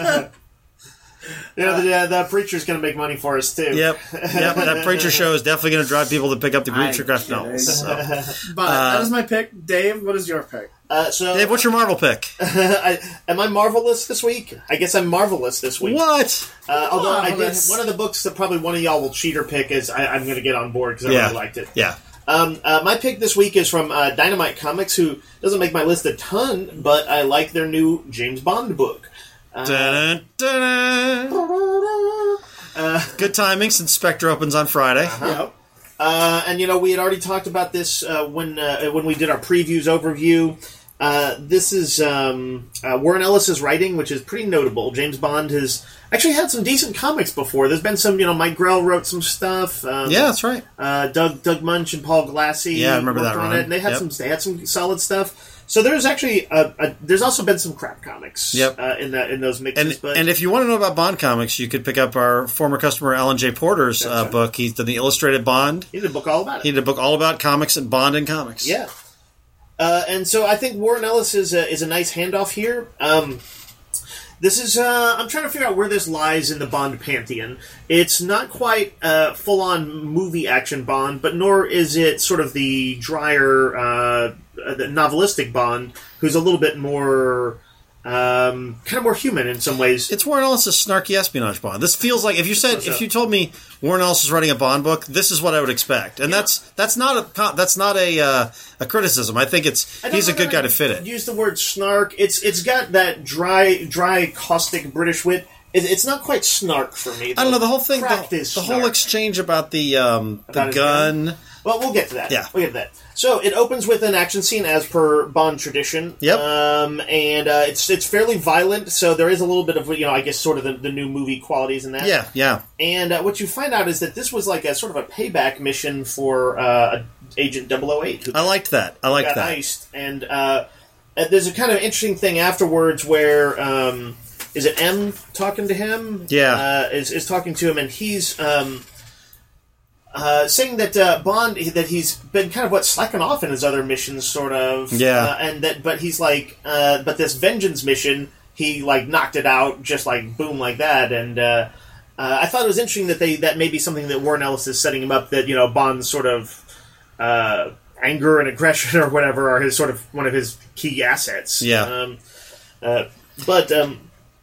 You know, the, uh, the preacher's going to make money for us too. Yep. Yep. That Preacher show is definitely going to drive people to pick up the I'm Greek graphic kidding. novels. So. But that is my pick. Dave, what is your pick? Uh, so, Dave, what's your Marvel pick? I, am I Marvelous this week? I guess I'm Marvelous this week. What? Uh, although I did, Marvelous. one of the books that probably one of y'all will cheat or pick is I, I'm going to get on board because I Yeah. really liked it. Yeah. Um, uh, my pick this week is from uh, Dynamite Comics, who doesn't make my list a ton, but I like their new James Bond book. Uh, Dun, dun, dun. uh, Good timing since Spectre opens on Friday. Yep. Uh, and you know, we had already talked about this uh, when uh, when we did our previews overview. Uh, this is um, uh, Warren Ellis's writing, which is pretty notable. James Bond has actually had some decent comics before. There's been some, you know, Mike Grell wrote some stuff. Um, Yeah, that's right. Uh, Doug Doug Munch and Paul Glassy. Yeah, I remember worked that on run. it, and they had Yep. some they had some solid stuff. So there's actually a, a, there's also been some crap comics. Yep. Uh, in that in those mixes. And but and if you want to know about Bond comics, you could pick up our former customer Alan J. Porter's uh, right. book. He's done the illustrated Bond. he did a book all about it. He did a book all about comics and Bond and comics. Yeah. Uh, and so I think Warren Ellis is a, is a nice handoff here. Um, this is uh, I'm trying to figure out where this lies in the Bond pantheon. It's not quite uh, full on movie action Bond, but nor is it sort of the drier, uh, the novelistic Bond, who's a little bit more. Um, kind of more human in some ways. It's Warren Ellis's snarky espionage Bond. This feels like if you said if you told me Warren Ellis is writing a Bond book, this is what I would expect, and that's that's not a that's not a uh, a criticism. I think it's I don't he's a know good that guy I to fit it. Use the word snark. It's it's got that dry, dry, caustic British wit. It, it's not quite snark for me. I don't know the whole thing. The, Practice the whole snark. exchange about the um, the About his gun. gun? Well, we'll get to that. Yeah. We'll get to that. So it opens with an action scene as per Bond tradition. Yep. Um, and uh, it's it's fairly violent, so there is a little bit of, you know, I guess sort of the, the new movie qualities in that. Yeah, yeah. And uh, what you find out is that this was like a sort of a payback mission for uh, Agent double oh eight. Who I liked that. I liked got that. iced. And uh, uh, there's a kind of interesting thing afterwards where... Um, is it M talking to him? Yeah. Uh, is, is talking to him, and he's... Um, Uh, saying that uh, Bond that he's been kind of what slacking off in his other missions, sort of, Yeah. uh, and that but he's like, uh, but this vengeance mission, he like knocked it out just like boom like that, and uh, uh, I thought it was interesting that they that may be something that Warren Ellis is setting him up. That you know Bond's sort of uh, anger and aggression or whatever are his sort of one of his key assets. Yeah. Um, uh, but um,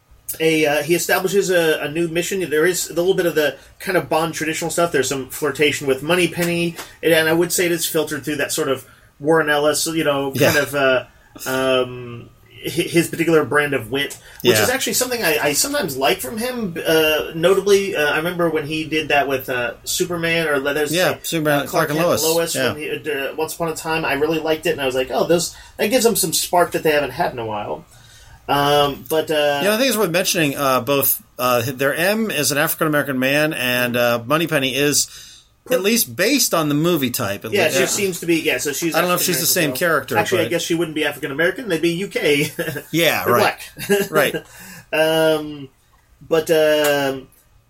a uh, he establishes a, a new mission. There is a little bit of the kind of Bond traditional stuff. There's some flirtation with Moneypenny, and, and I would say it is filtered through that sort of Warren Ellis, you know, kind Yeah. of. Uh, um, his particular brand of wit, which Yeah. is actually something I, I sometimes like from him. Uh, notably, uh, I remember when he did that with uh, Superman, or there's Yeah, like, Superman, uh, Clark and Lois. Lois Yeah. when he, uh, Once Upon a Time. I really liked it, and I was like, oh, those that gives them some spark that they haven't had in a while. Um, but uh, Yeah, I think it's worth mentioning. Uh, both uh, their M is an African American man, and uh, Moneypenny is at least based on the movie type. At yeah, least. she seems to be. Yeah, so she's. I don't know if she's the same African-American as well. character, Actually, I but- guess she wouldn't be African American. They'd be U K. Yeah, They're right, black. right. Um, but um,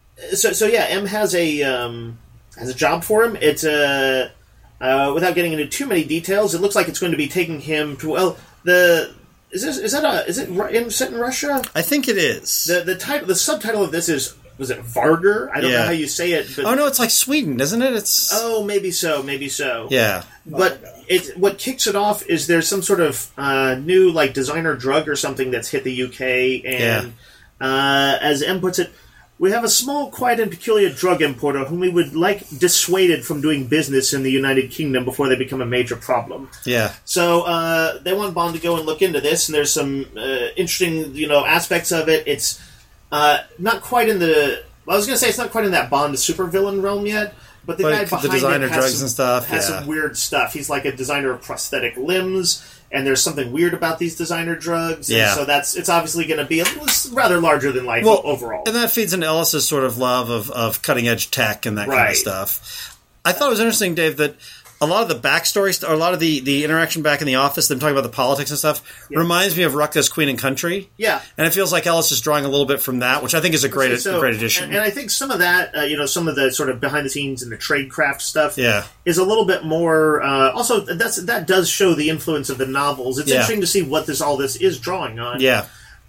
so so yeah, M has a um, has a job for him. It's uh, uh, without getting into too many details, it looks like it's going to be taking him to well the is this is that a is it Ru- in, set in Russia? I think it is. The the title the subtitle of this is was it Vargar? I don't know Yeah. how you say it. But, Oh no, it's like Sweden, isn't it? It's oh, maybe so, maybe so. yeah, But it, what kicks it off is there's some sort of uh, new like designer drug or something that's hit the U K, and uh, as M puts it, we have a small, quiet, and peculiar drug importer whom we would like dissuaded from doing business in the United Kingdom before they become a major problem. yeah, So uh, they want Bond to go and look into this, and there's some uh, interesting, you know, aspects of it. It's uh, not quite in the. Well, I was going to say it's not quite in that Bond supervillain realm yet, but the But guy the behind designer it has drugs some, and stuff, has yeah. some weird stuff. He's like a designer of prosthetic limbs, and there's something weird about these designer drugs. And Yeah. so that's it's obviously going to be a, it's rather larger than life well, overall. and that feeds into Ellis's sort of love of, of cutting edge tech and that kind Right. of stuff. I thought it was interesting, Dave, that a lot of the backstory, st- or a lot of the, the interaction back in the office, them talking about the politics and stuff, Yeah. reminds me of Rucka's Queen and Country. Yeah. And it feels like Ellis is drawing a little bit from that, which I think is a great, So- a great addition. And, and I think some of that, uh, you know, some of the sort of behind the scenes and the tradecraft stuff, Yeah. is a little bit more. Uh, also, that's that does show the influence of the novels. It's Yeah. interesting to see what this all this is drawing on. yeah.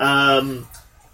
Um,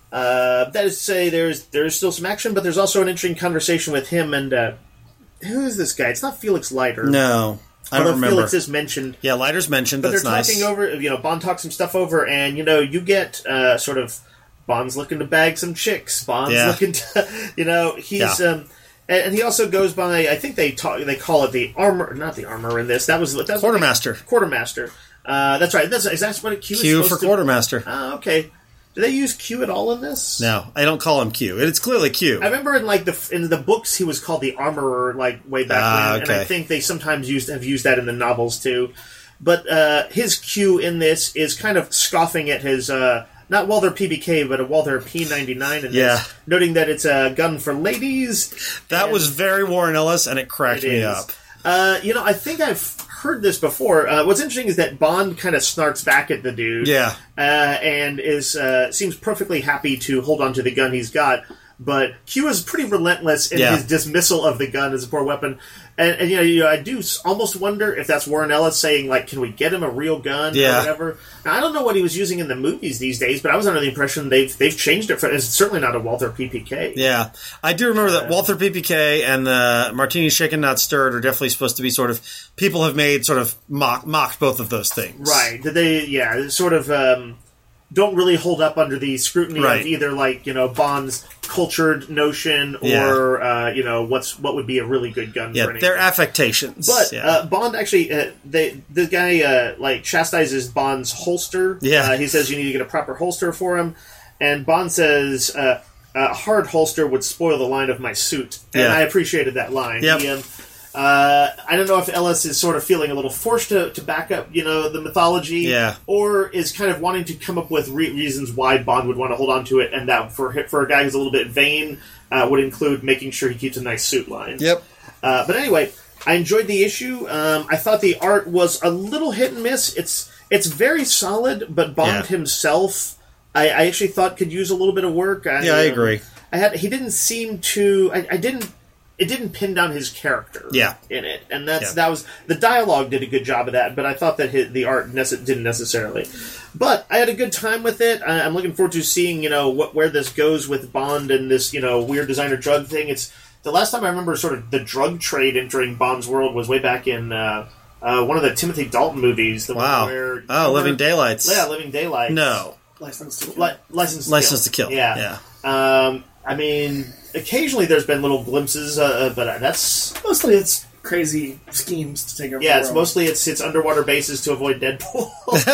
uh, that is to say, there's there's still some action, but there's also an interesting conversation with him and uh, who is this guy? It's not Felix Leiter. No. I don't Although remember. Felix is mentioned. Yeah, Leiter's mentioned. But That's they're nice. talking over, you know, Bond talks some stuff over, and, you know, you get uh, sort of Bond's looking to bag some chicks. Bond's Yeah. looking to, you know, he's, Yeah. um, and, and he also goes by, I think they talk, they call it the armor, not the armor in this, that was, that's Quartermaster. What they, quartermaster. Uh, that's right, that's, is that what a Q is Q supposed for to- Quartermaster. Ah, okay. Do they use Q at all in this? No, I don't call him Q. It's clearly Q. I remember in like the in the books he was called the Armorer, like way back Ah, when, and I okay. think they sometimes used have used that in the novels too. But uh, his Q in this is kind of scoffing at his uh, not Walther P B K, but a Walther P ninety-nine in this, Yeah. noting that it's a gun for ladies. That and was very Warren Ellis, and it cracked it me is. up. Uh, you know, I think I've heard this before. Uh, what's interesting is that Bond kind of snarks back at the dude. Yeah. Uh, and is uh, seems perfectly happy to hold on to the gun he's got. But Q is pretty relentless in Yeah. his dismissal of the gun as a poor weapon. And, and you, know, you know, I do s- almost wonder if that's Warren Ellis saying, like, can we get him a real gun Yeah. or whatever? Now, I don't know what he was using in the movies these days, but I was under the impression they've they've changed it. For, it's certainly not a Walther P P K. Yeah, I do remember that Walther P P K and the Martini Shaken Not Stirred are definitely supposed to be sort of people have made sort of mock, mocked both of those things. Right. Did they, yeah, sort of um, don't really hold up under the scrutiny Right. of either, like, you know, Bond's cultured notion or, uh, you know, what's what would be a really good gun Yeah, for anything. they're affectations. But yeah. uh, Bond actually, uh, they, the guy uh, like chastises Bond's holster. Yeah. uh, he says you need to get a proper holster for him, and Bond says uh, a hard holster would spoil the line of my suit, and Yeah. I appreciated that line. Yep. He, um, uh, I don't know if Ellis is sort of feeling a little forced to, to back up, you know, the mythology, Yeah. or is kind of wanting to come up with re- reasons why Bond would want to hold on to it, and that for for a guy who's a little bit vain uh, would include making sure he keeps a nice suit line. Yep. Uh, but anyway, I enjoyed the issue. Um, I thought the art was a little hit and miss. It's it's very solid, but Bond Yeah. himself, I, I actually thought could use a little bit of work. I, Yeah, I um, agree. I had he didn't seem to. I, I didn't. It didn't pin down his character. Yeah. in it, and that's Yeah. that was the dialogue did a good job of that. But I thought that his, the art nece- didn't necessarily. But I had a good time with it. I, I'm looking forward to seeing, you know, what where this goes with Bond and this, you know, weird designer drug thing. It's the last time I remember sort of the drug trade entering Bond's world was way back in uh, uh, one of the Timothy Dalton movies. The wow. one where, oh, Living Daylights. Yeah, Living Daylights. No. License to Kill. Li- License to License Kill. to Kill. Yeah. yeah. Um, I mean, occasionally there's been little glimpses, uh, but that's mostly it's crazy schemes to take over. Yeah, the it's world. mostly it's it's underwater bases to avoid Deadpool.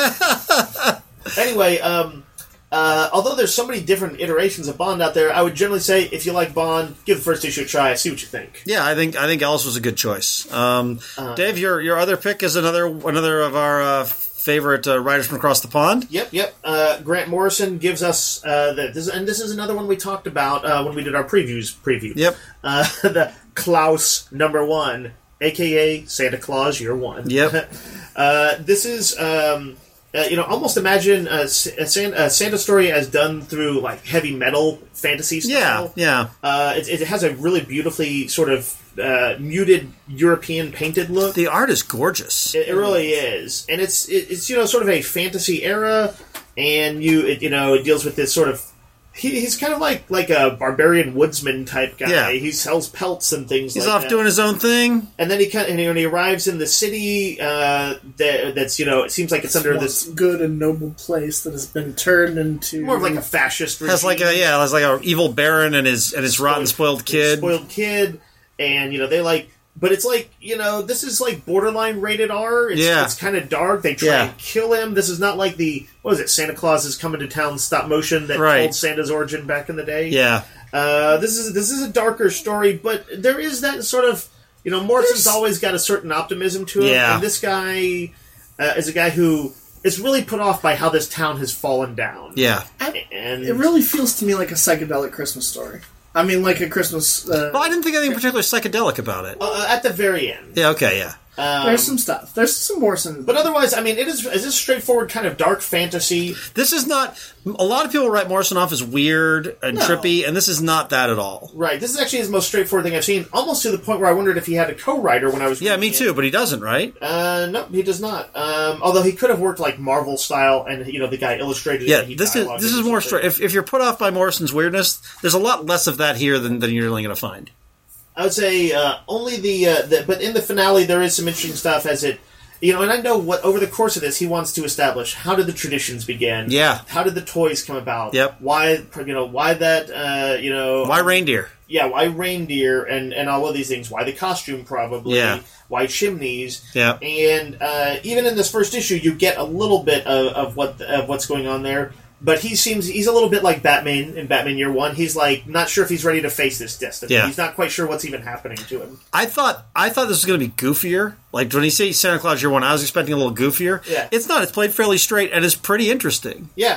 Anyway, um, uh, although there's so many different iterations of Bond out there, I would generally say if you like Bond, give the first issue a try. See what you think. Yeah, I think I think Ellis was a good choice. Um, Uh, Dave, your your other pick is another another of our uh, favorite uh, writers from across the pond. Yep, yep. Uh, Grant Morrison gives us uh, the this, and this is another one we talked about uh, when we did our previews. Preview. Yep. Uh, the Klaus number one, aka Santa Claus Year One. Yep. uh, this is. Um, Uh, you know, almost imagine a, a, Santa, a Santa story as done through like heavy metal fantasy style. Yeah, yeah. Uh, it, it has a really beautifully sort of uh, muted European painted look. The art is gorgeous. It, it really is, and it's it, it's you know sort of a fantasy era, and you it, you know it deals with this sort of. He, he's kind of like like a barbarian woodsman type guy. Yeah. He sells pelts and things. He's like off that. doing his own thing. And then he kind of, and when he arrives in the city, uh, that, that's you know, it seems like it's, It's under once this good and noble place that has been turned into more of like a fascist regime. Has like a yeah, has like a evil baron and his and his rotten spoiled kid. spoiled kid, and you know they like, but it's like you know this is like borderline rated R. It's, Yeah. it's kind of dark. They try Yeah. and kill him. This is not like the what is it? Santa Claus is coming to town stop motion that Right. told Santa's origin back in the day. Yeah, Uh, this is this is a darker story, but there is that sort of you know Morrison's There's- always got a certain optimism to him, Yeah. and this guy uh, is a guy who is really put off by how this town has fallen down. yeah. And It really feels to me like a psychedelic Christmas story. I mean, like a Christmas. Uh, Well, I didn't think anything particularly psychedelic about it. uh, at the very end. Yeah, okay, yeah. Um, there's some stuff. There's some Morrison. But otherwise, I mean, it is is this straightforward kind of dark fantasy. This is not. A lot of people write Morrison off as weird and No. trippy, and this is not that at all. Right. This is actually his most straightforward thing I've seen, almost to the point where I wondered if he had a co-writer when I was Yeah, reading me it. too, but he doesn't, right? Uh, no, he does not. Um, although he could have worked like Marvel style, and you know the guy illustrated. Yeah, it, he this is dialogued this it is or more something. straight. If, if you're put off by Morrison's weirdness, there's a lot less of that here than, than you're really going to find. I would say uh, only the, uh, the, but in the finale there is some interesting stuff as it, you know, and I know what over the course of this he wants to establish how did the traditions begin? Yeah. How did the toys come about? Yep. Why, you know, why that, uh, you know, Why reindeer? yeah, why reindeer and and all of these things? Why the costume probably? Yeah. Why chimneys? Yeah. And uh, even in this first issue, you get a little bit of, of what of what's going on there. But he seems he's a little bit like Batman in Batman Year One. He's like not sure if he's ready to face this destiny. Yeah. He's not quite sure what's even happening to him. I thought I thought this was going to be goofier. Like when you say Santa Claus Year One, I was expecting a little goofier. Yeah. It's not. It's played fairly straight and it's pretty interesting. Yeah,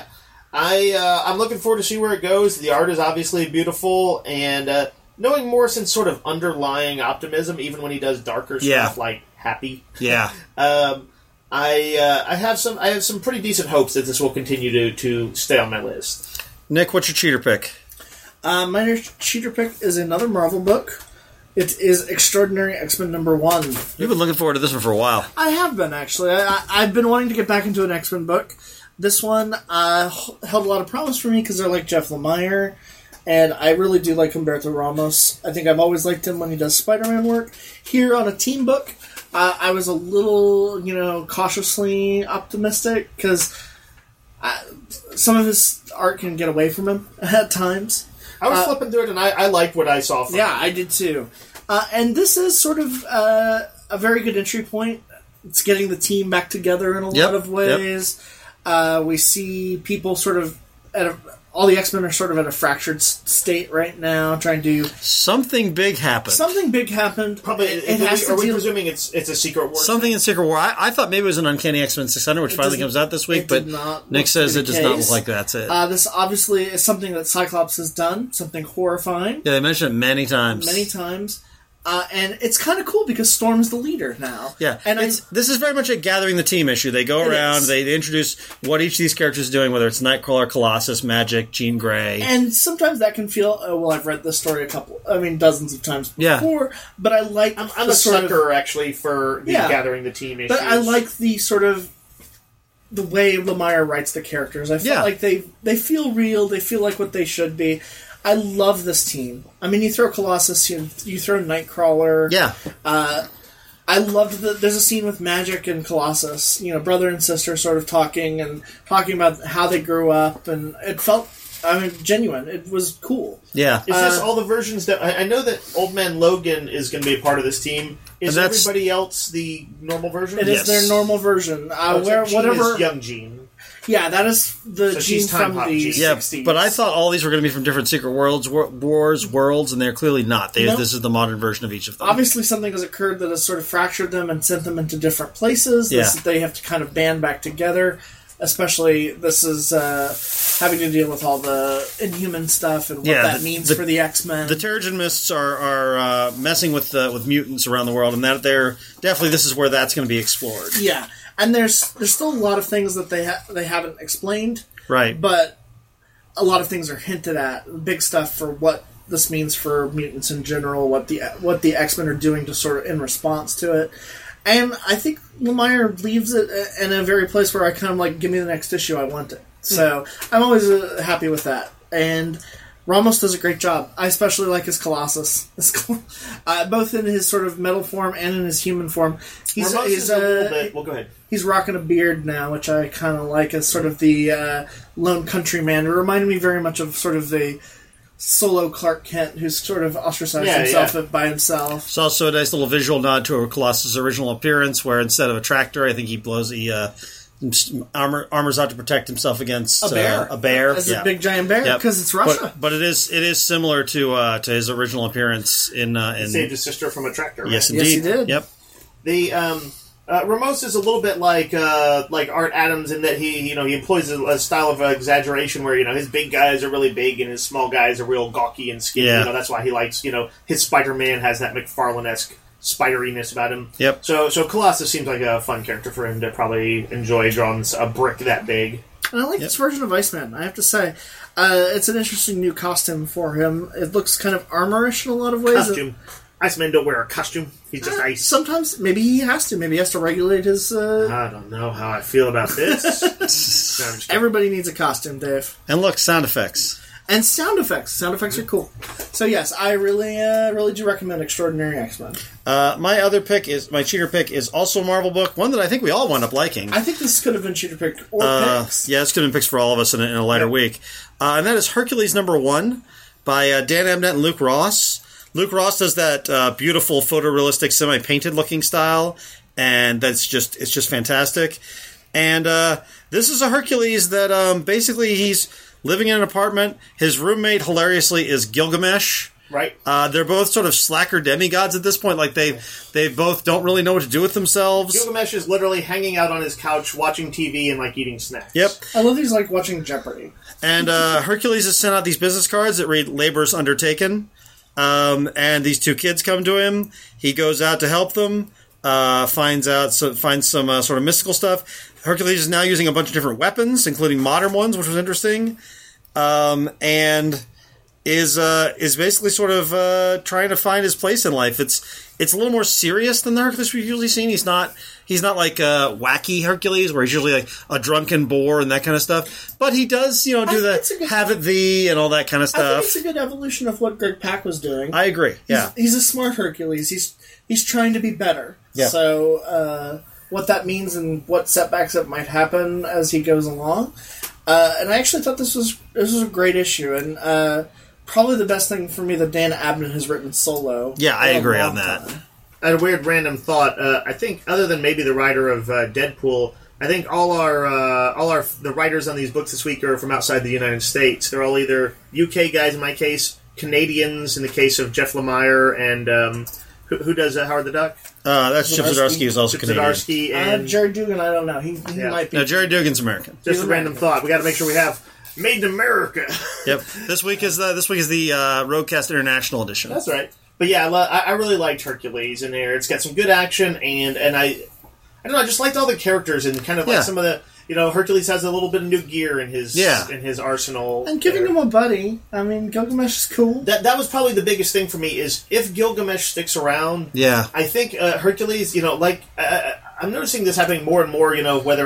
I uh, I'm looking forward to see where it goes. The art is obviously beautiful, and uh, knowing Morrison's sort of underlying optimism, even when he does darker Yeah. stuff like Happy. Yeah. Um, I uh, I have some I have some pretty decent hopes that this will continue to, to stay on my list. Nick, what's your cheater pick? Uh, my cheater pick is another Marvel book. It is Extraordinary X-Men number one. You've been looking forward to this one for a while. I have been, actually. I, I, I've been wanting to get back into an X-Men book. This one uh, h- held a lot of promise for me because I like Jeff Lemire, and I really do like Humberto Ramos. I think I've always liked him when he does Spider-Man work. Here on a team book, uh, I was a little, you know, cautiously optimistic because some of his art can get away from him at times. I was Uh, flipping through it, and I, I liked what I saw from Yeah, it. I did too. Uh, and this is sort of uh, a very good entry point. It's getting the team back together in a Yep, lot of ways. Uh, we see people sort of at a, all the X-Men are sort of at a fractured s- state right now, trying to Something big happened. something big happened. Probably, it, it, it has are to we deal. presuming it's it's a secret war? Something in Secret War. I, I thought maybe it was an Uncanny X-Men six hundred, which It finally doesn't- comes out this week, it but did not Nick look says to it be does the not look case. like that's it. Uh, this obviously is something that Cyclops has done, something horrifying. yeah, they mentioned it many times. Many times. Uh, and it's kind of cool because Storm's the leader now. Yeah, and it's, I, this is very much a gathering the team issue. They go It around, is. they, they introduce what each of these characters are doing, whether it's Nightcrawler, Colossus, Magic, Jean Grey. and sometimes that can feel, oh, well, I've read this story a couple, I mean, dozens of times Yeah. before, but I like I'm, I'm the a sort of- sucker actually for the Yeah. gathering the team issues. but I like the sort of the way Lemire writes the characters. I feel Yeah. like they they feel real. They feel like what they should be. I love this team. I mean, you throw Colossus, you, you throw Nightcrawler. Yeah. Uh, I loved that there's a scene with Magic and Colossus, you know, brother and sister sort of talking and talking about how they grew up, and it felt, I mean, genuine. It was cool. Yeah. Is this Uh, all the versions that... I, I know that Old Man Logan is going to be a part of this team. Is And that's- everybody else the normal version? It Yes. is their normal version. Uh, Oh, so where Jean whatever, is young Jean. yeah, that is the So gene she's time from hop the Jean. Yeah, sixties. but I thought all these were going to be from different Secret Worlds, War, Wars, worlds, and they're clearly not. They, No. This is the modern version of each of them. Obviously, something has occurred that has sort of fractured them and sent them into different places. Yeah. This, they have to kind of band back together. Especially, this is uh, having to deal with all the Inhuman stuff and what Yeah, that the- means the- for the X-Men. The Terrigen Mists are are uh, messing with uh, with mutants around the world, and that they're definitely this is where that's going to be explored. yeah, and there's there's still a lot of things that they ha- they haven't explained, Right. but a lot of things are hinted at. Big stuff for what this means for mutants in general, what the what the X-Men are doing to sort of in response to it. And I think Lemire leaves it in a very place where I kind of like, give me the next issue, I want it. So I'm always uh, happy with that. And Ramos does a great job. I especially like his Colossus, his Col- uh, both in his sort of metal form and in his human form. He's Ramos he's is a little uh, bit... Well, go ahead. he's rocking a beard now, which I kind of like as sort of the uh, lone countryman. It reminded me very much of sort of the solo Clark Kent who's sort of ostracized Yeah, himself yeah. by himself. It's also a nice little visual nod to a Colossus' original appearance, where instead of a tractor, I think he blows he uh, armor armors out to protect himself against A bear. Uh, a bear, As yeah. a big giant bear, Yep. because it's Russia. But, but it is it is similar to uh, to his original appearance in uh, in Saved his sister from a tractor, right? yes Yes, indeed he did. Yep. The um, uh, Ramos is a little bit like uh, like Art Adams in that he you know he employs a, a style of exaggeration where you know his big guys are really big and his small guys are real gawky and skinny. Yeah. You know that's why he likes you know his Spider-Man has that McFarlane-esque spideriness about him. Yep. So so Colossus seems like a fun character for him to probably enjoy drawing a brick that big. And I like Yep. this version of Iceman, I have to say. Uh, it's an interesting new costume for him. It looks kind of armorish in a lot of ways. Costume. Iceman don't wear a costume. He's just Uh, ice. Sometimes, maybe he has to. Maybe he has to regulate his... Uh, I don't know how I feel about this. No, I'm just kidding. everybody needs a costume, Dave. And look, sound effects. And sound effects. Sound effects are cool. So yes, I really, uh, really do recommend Extraordinary X-Men. Uh, my other pick is my cheater pick is also a Marvel book, one that I think we all wound up liking. I think this could have been cheater pick or Uh, picks. yeah, this could have been picks for all of us in a, in a lighter Yep. week. Uh, and that is Hercules number one by uh, Dan Abnett and Luke Ross. Luke Ross does that uh, beautiful photorealistic semi-painted looking style, and that's just it's just fantastic. And uh, this is a Hercules that um, basically he's living in an apartment. His roommate, hilariously, is Gilgamesh. Right? Uh, they're both sort of slacker demigods at this point. Like they, they both don't really know what to do with themselves. Gilgamesh is literally hanging out on his couch watching T V and like eating snacks. Yep. I love these like watching Jeopardy. And uh, Hercules has sent out these business cards that read "Labor's Undertaken," um, and these two kids come to him. He goes out to help them, uh, finds out so finds some uh, sort of mystical stuff. Hercules is now using a bunch of different weapons, including modern ones, which was interesting, um, and is uh, is basically sort of uh, trying to find his place in life. It's it's a little more serious than the Hercules we've usually seen. He's not he's not like uh, wacky Hercules, where he's usually like a drunken boar and that kind of stuff. But he does, you know, I do think it's a the good- have it thee and all that kind of I think stuff. it's a good evolution of what Greg Pak was doing. I agree. Yeah. He's, he's a smart Hercules. He's he's trying to be better. Yeah. So uh, what that means and what setbacks that might happen as he goes along. Uh, and I actually thought this was this was a great issue and uh, probably the best thing for me that Dan Abnett has written solo. Yeah, I in a agree long on that. time. I had a weird random thought. Uh, I think, other than maybe the writer of uh, Deadpool, I think all our uh, all our the writers on these books this week are from outside the United States. They're all either U K guys in my case, Canadians in the case of Jeff Lemire, and um, who, who does uh, Howard the Duck? Uh, that's Chip Zdarsky. Zdarsky, who's also Chip Canadian. Zdarsky, Uh, and Jared Dugan, I don't know. He, he Yeah. might be. No, Jerry Dugan's American. just He's a random American. thought. We got to make sure we have Made in America. Yep. This week is the this week is the uh, Roadcast International edition. That's right. But yeah, I, lo- I I really liked Hercules in there. It's got some good action, and and I, I don't know, I just liked all the characters and kind of like Yeah. some of the, you know, Hercules has a little bit of new gear in his Yeah. in his arsenal. And giving there. him a buddy. I mean, Gilgamesh is cool. that that was probably the biggest thing for me is if Gilgamesh sticks around. Yeah. I think uh, Hercules, you know, like uh, I'm noticing this happening more and more. You know, whether it's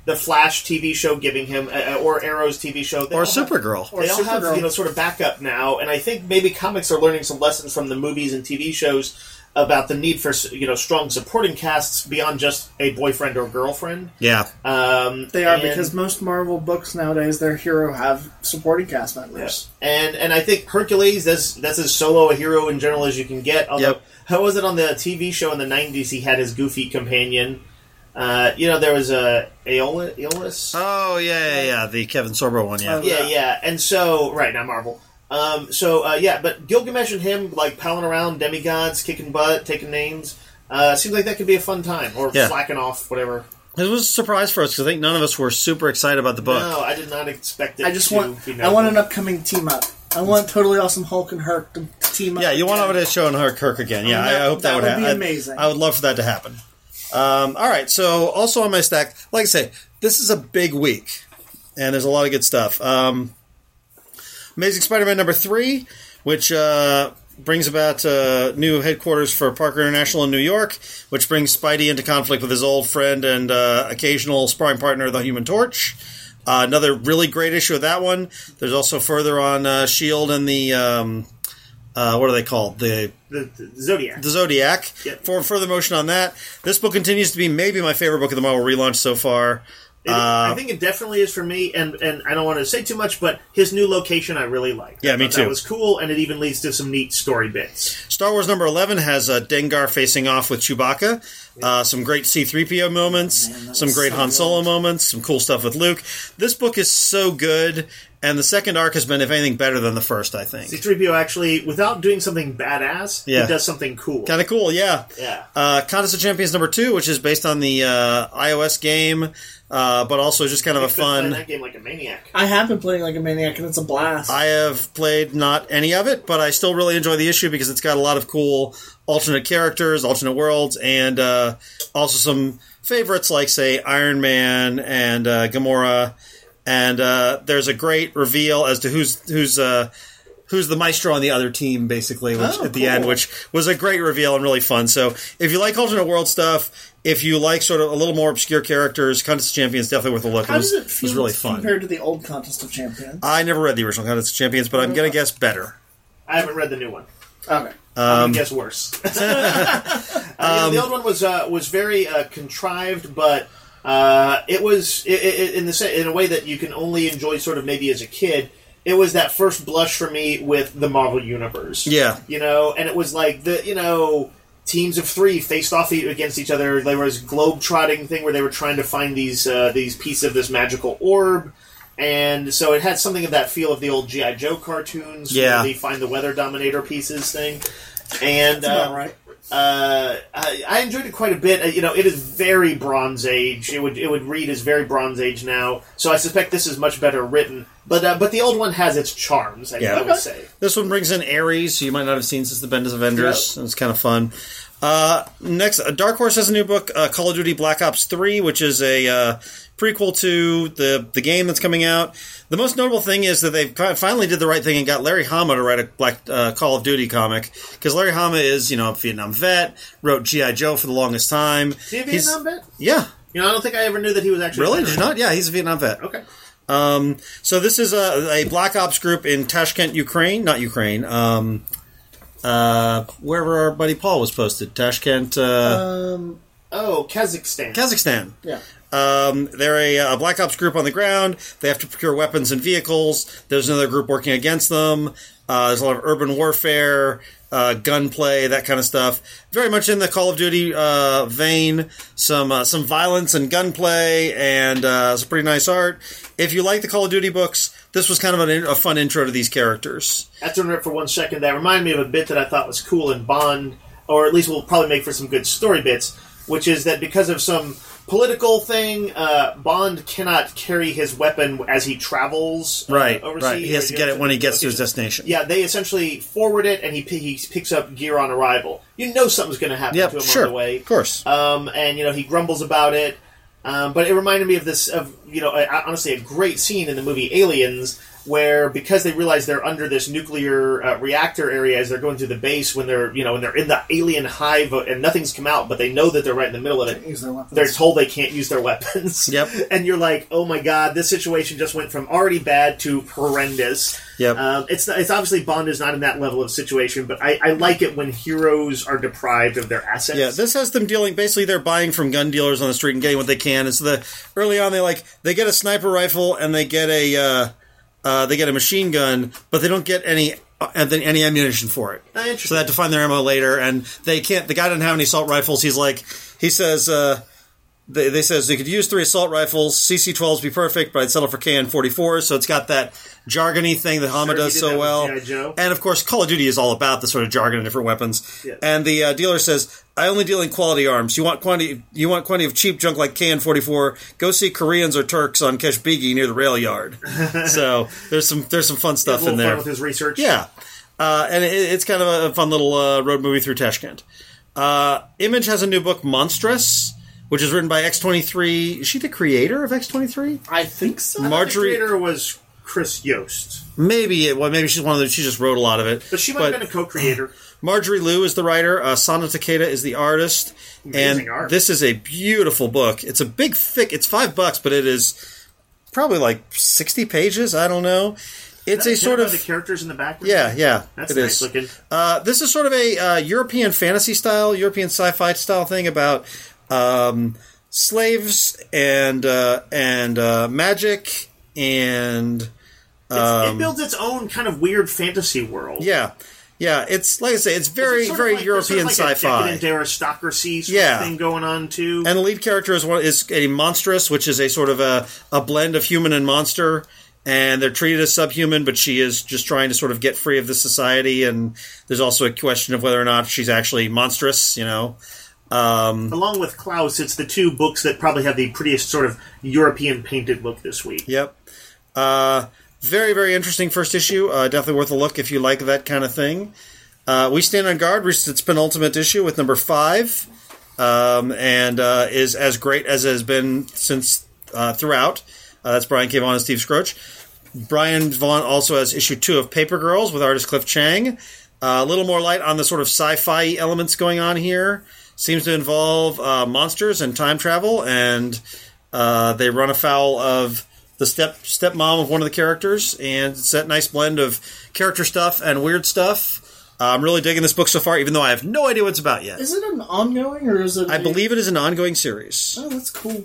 the Flash T V show giving him, uh, or Arrow's T V show. They Or all Supergirl. Have, they all have, Supergirl. you know, sort of backup now, and I think maybe comics are learning some lessons from the movies and T V shows about the need for, you know, strong supporting casts beyond just a boyfriend or girlfriend. Yeah. Um, They are, and- because most Marvel books nowadays, their hero have supporting cast members. And and I think Hercules, that's that's as solo a hero in general as you can get. Although, Yep. how was it on the T V show in the nineties? He had his goofy companion. Uh, you know, there was a Aeolus. Aeolus? Oh, yeah, yeah, yeah. The Kevin Sorbo one, yeah. Oh, yeah, yeah. And so, right now, Marvel. Um, so uh, yeah, but Gilgamesh and him like palling around, demigods, kicking butt, taking names. Uh, seems like that could be a fun time, or Yeah. slacking off, whatever. It was a surprise for us because I think none of us were super excited about the book. No, I did not expect it. I just to want, be I want an notable. upcoming team up. I want Totally Awesome Hulk and Herc to team up. Yeah, you want again. to show Kirk Kirk again. Yeah, Oh, I, that- I hope that, that would would happen. be amazing. I, I would love for that to happen. Um, all right, so also on my stack, like I say, this is a big week, and there's a lot of good stuff. Um, Amazing Spider-Man number three, which uh, brings about uh, new headquarters for Parker International in New York, which brings Spidey into conflict with his old friend and uh, occasional sparring partner, the Human Torch. Uh, another really great issue of that one. There's also further on uh, S H I E L D and the... Um, uh, what are they called? The the, the Zodiac. the Zodiac. Yep. For further motion on that. This book continues to be maybe my favorite book of the Marvel relaunch so far. It, Uh, I think it definitely is for me, and, and I don't want to say too much, but his new location I really like. Yeah, I me thought too. That was cool, and it even leads to some neat story bits. Star Wars number eleven has uh, Dengar facing off with Chewbacca. Uh, some great C three P O moments, Man, that some was great so Han good. Solo moments, some cool stuff with Luke. This book is so good, and the second arc has been, if anything, better than the first, I think. C three P O actually, without doing something badass, Yeah. it does something cool. Kind of cool, yeah. Yeah. Uh, Contest of Champions number two, which is based on the uh, iOS game, uh, but also just kind of a He's been playing fun... that game like a maniac. I have been playing like a maniac, and it's a blast. I have played not any of it, but I still really enjoy the issue because it's got a lot of cool alternate characters, alternate worlds, and uh, also some favorites like, say, Iron Man and uh, Gamora. And uh, there's a great reveal as to who's who's uh, who's the maestro on the other team, basically, which, Oh, at the cool. end, which was a great reveal and really fun. So if you like alternate world stuff, if you like sort of a little more obscure characters, Contest of Champions definitely worth a look. How it was, does it feel was really fun. compared to the old Contest of Champions? I never read the original Contest of Champions, but I'm going to guess better. I haven't read the new one. Okay. I'm Um, gonna guess worse. uh, yeah, the old one was uh, was very uh, contrived, but uh, it was i i in the sa- in a way that you can only enjoy sort of maybe as a kid. It was that first blush for me with the Marvel Universe. Yeah. You know, and it was like the, you know, teams of three faced off e- against each other. There was globe-trotting thing where they were trying to find these uh, these pieces of this magical orb. And so it had something of that feel of the old G I. Joe cartoons. Yeah. Where they find the Weather Dominator pieces thing. And That's about uh, right. uh, I, I enjoyed it quite a bit. Uh, you know, it is very Bronze Age. It would it would read as very Bronze Age now. So I suspect this is much better written. But uh, but the old one has its charms, I, Yeah. I would Okay. say. This one brings in Ares, who you might not have seen since the Bendis Avengers. And it's kind of fun. Uh, next, uh, Dark Horse has a new book, uh, Call of Duty Black Ops three, which is a uh, prequel to the the game that's coming out. The most notable thing is that they finally did the right thing and got Larry Hama to write a Black uh, Call of Duty comic, because Larry Hama is, you know, a Vietnam vet, wrote G I. Joe for the longest time. Is he a He's- Vietnam vet? Yeah. You know, I don't think I ever knew that he was actually. Really? a Did you veteran. not? Yeah, he's a Vietnam vet. Okay. Um, so this is a, a Black Ops group in Tashkent, Ukraine. Not Ukraine. Um, uh, wherever our buddy Paul was posted. Tashkent, uh, Um, Oh, Kazakhstan. Kazakhstan. yeah. Um, they're a, a Black Ops group on the ground. They have to procure weapons and vehicles. There's another group working against them. Uh, there's a lot of urban warfare, uh, gunplay, that kind of stuff. Very much in the Call of Duty uh, vein. Some uh, some violence and gunplay, and uh, some pretty nice art. If you like the Call of Duty books, this was kind of an, a fun intro to these characters. That's to interrupt for one second. That reminded me of a bit that I thought was cool in Bond, or at least will probably make for some good story bits, which is that because of some political thing, uh, Bond cannot carry his weapon as he travels uh, Right, overseas. right. He has or, to you get know, it when he gets to his location. destination. Yeah, they essentially forward it, and he pi- he picks up gear on arrival. You know something's going to happen Yep, to him sure, on the way. of course. Um, and you know he grumbles about it. Um, but it reminded me of this, of you know, a, honestly, a great scene in the movie Aliens where because they realize they're under this nuclear uh, reactor area as they're going through the base, when they're you know when they're in the alien hive and nothing's come out, but they know that they're right in the middle of it. Use their weapons. They're told they can't use their weapons. Yep. And you're like, oh my god, this situation just went from already bad to horrendous. Yep. Um, it's it's obviously Bond is not in that level of situation, but I, I like it when heroes are deprived of their assets. Yeah, this has them dealing. Basically, they're buying from gun dealers on the street and getting what they can. And so the early on, they like they get a sniper rifle and they get a uh, uh, they get a machine gun, but they don't get any uh, any ammunition for it. Ah, so they have to find their ammo later, and they can't. The guy doesn't have any assault rifles. He's like he says. Uh, They, they says they could use three assault rifles. C C twelves would be perfect, but I'd settle for K N forty-fours. So it's got that jargony thing that Hama Sure, does he did so that with well. G I. Joe. And of course, Call of Duty is all about the sort of jargon of different weapons. Yes. And the uh, dealer says, "I only deal in quality arms. You want quantity? You want quantity of cheap junk like K N forty-four? Go see Koreans or Turks on Keshbigi near the rail yard." So there's some there's some fun stuff a little in there. fun with his research. Yeah, uh, and it, it's kind of a fun little uh, road movie through Tashkent. Uh, Image has a new book, Monstrous, which is written by X twenty-three. Is she the creator of X twenty-three? I think so. Marjorie- The creator was Chris Yost. Maybe it. Well, maybe she's one of the. She just wrote a lot of it. But she might have been a co-creator. Marjorie Liu is the writer. Uh, Sana Takeda is the artist. Amazing and art. This is a beautiful book. It's a big, thick. It's five bucks, but it is probably like sixty pages. I don't know. It's a sort of the characters in the background. yeah, yeah. That's it nice is. looking. Uh, this is sort of a uh, European fantasy style, European sci-fi style thing about um, slaves and uh, and uh, magic and It's, um, it builds its own kind of weird fantasy world. yeah, yeah. It's like I say, it's very It's sort of very like- European there's sort of like sci-fi. a decadent aristocracy sort Yeah. of thing going on too. And the lead character is one is a monstrous, which is a sort of a, a blend of human and monster. And they're treated as subhuman, but she is just trying to sort of get free of this society. And there's also a question of whether or not she's actually monstrous, you know. Um, Along with Klaus, it's the two books that probably have the prettiest sort of European painted look this week. yep. Uh, very, very interesting first issue. Uh, definitely worth a look if you like that kind of thing. Uh, We Stand on Guard reached its penultimate issue with number five. Um, and uh, is as great as it has been since uh, throughout. Uh, that's Brian K. Vaughan and Steve Scroach. Brian Vaughan also has issue two of Paper Girls with artist Cliff Chang. Uh, a little more light on the sort of sci-fi elements going on here. Seems to involve uh, monsters and time travel, and uh, they run afoul of the step stepmom of one of the characters, and it's that nice blend of character stuff and weird stuff. Uh, I'm really digging this book so far, even though I have no idea what it's about yet. Is it an ongoing or is it? I a- believe it is an ongoing series. Oh, that's cool.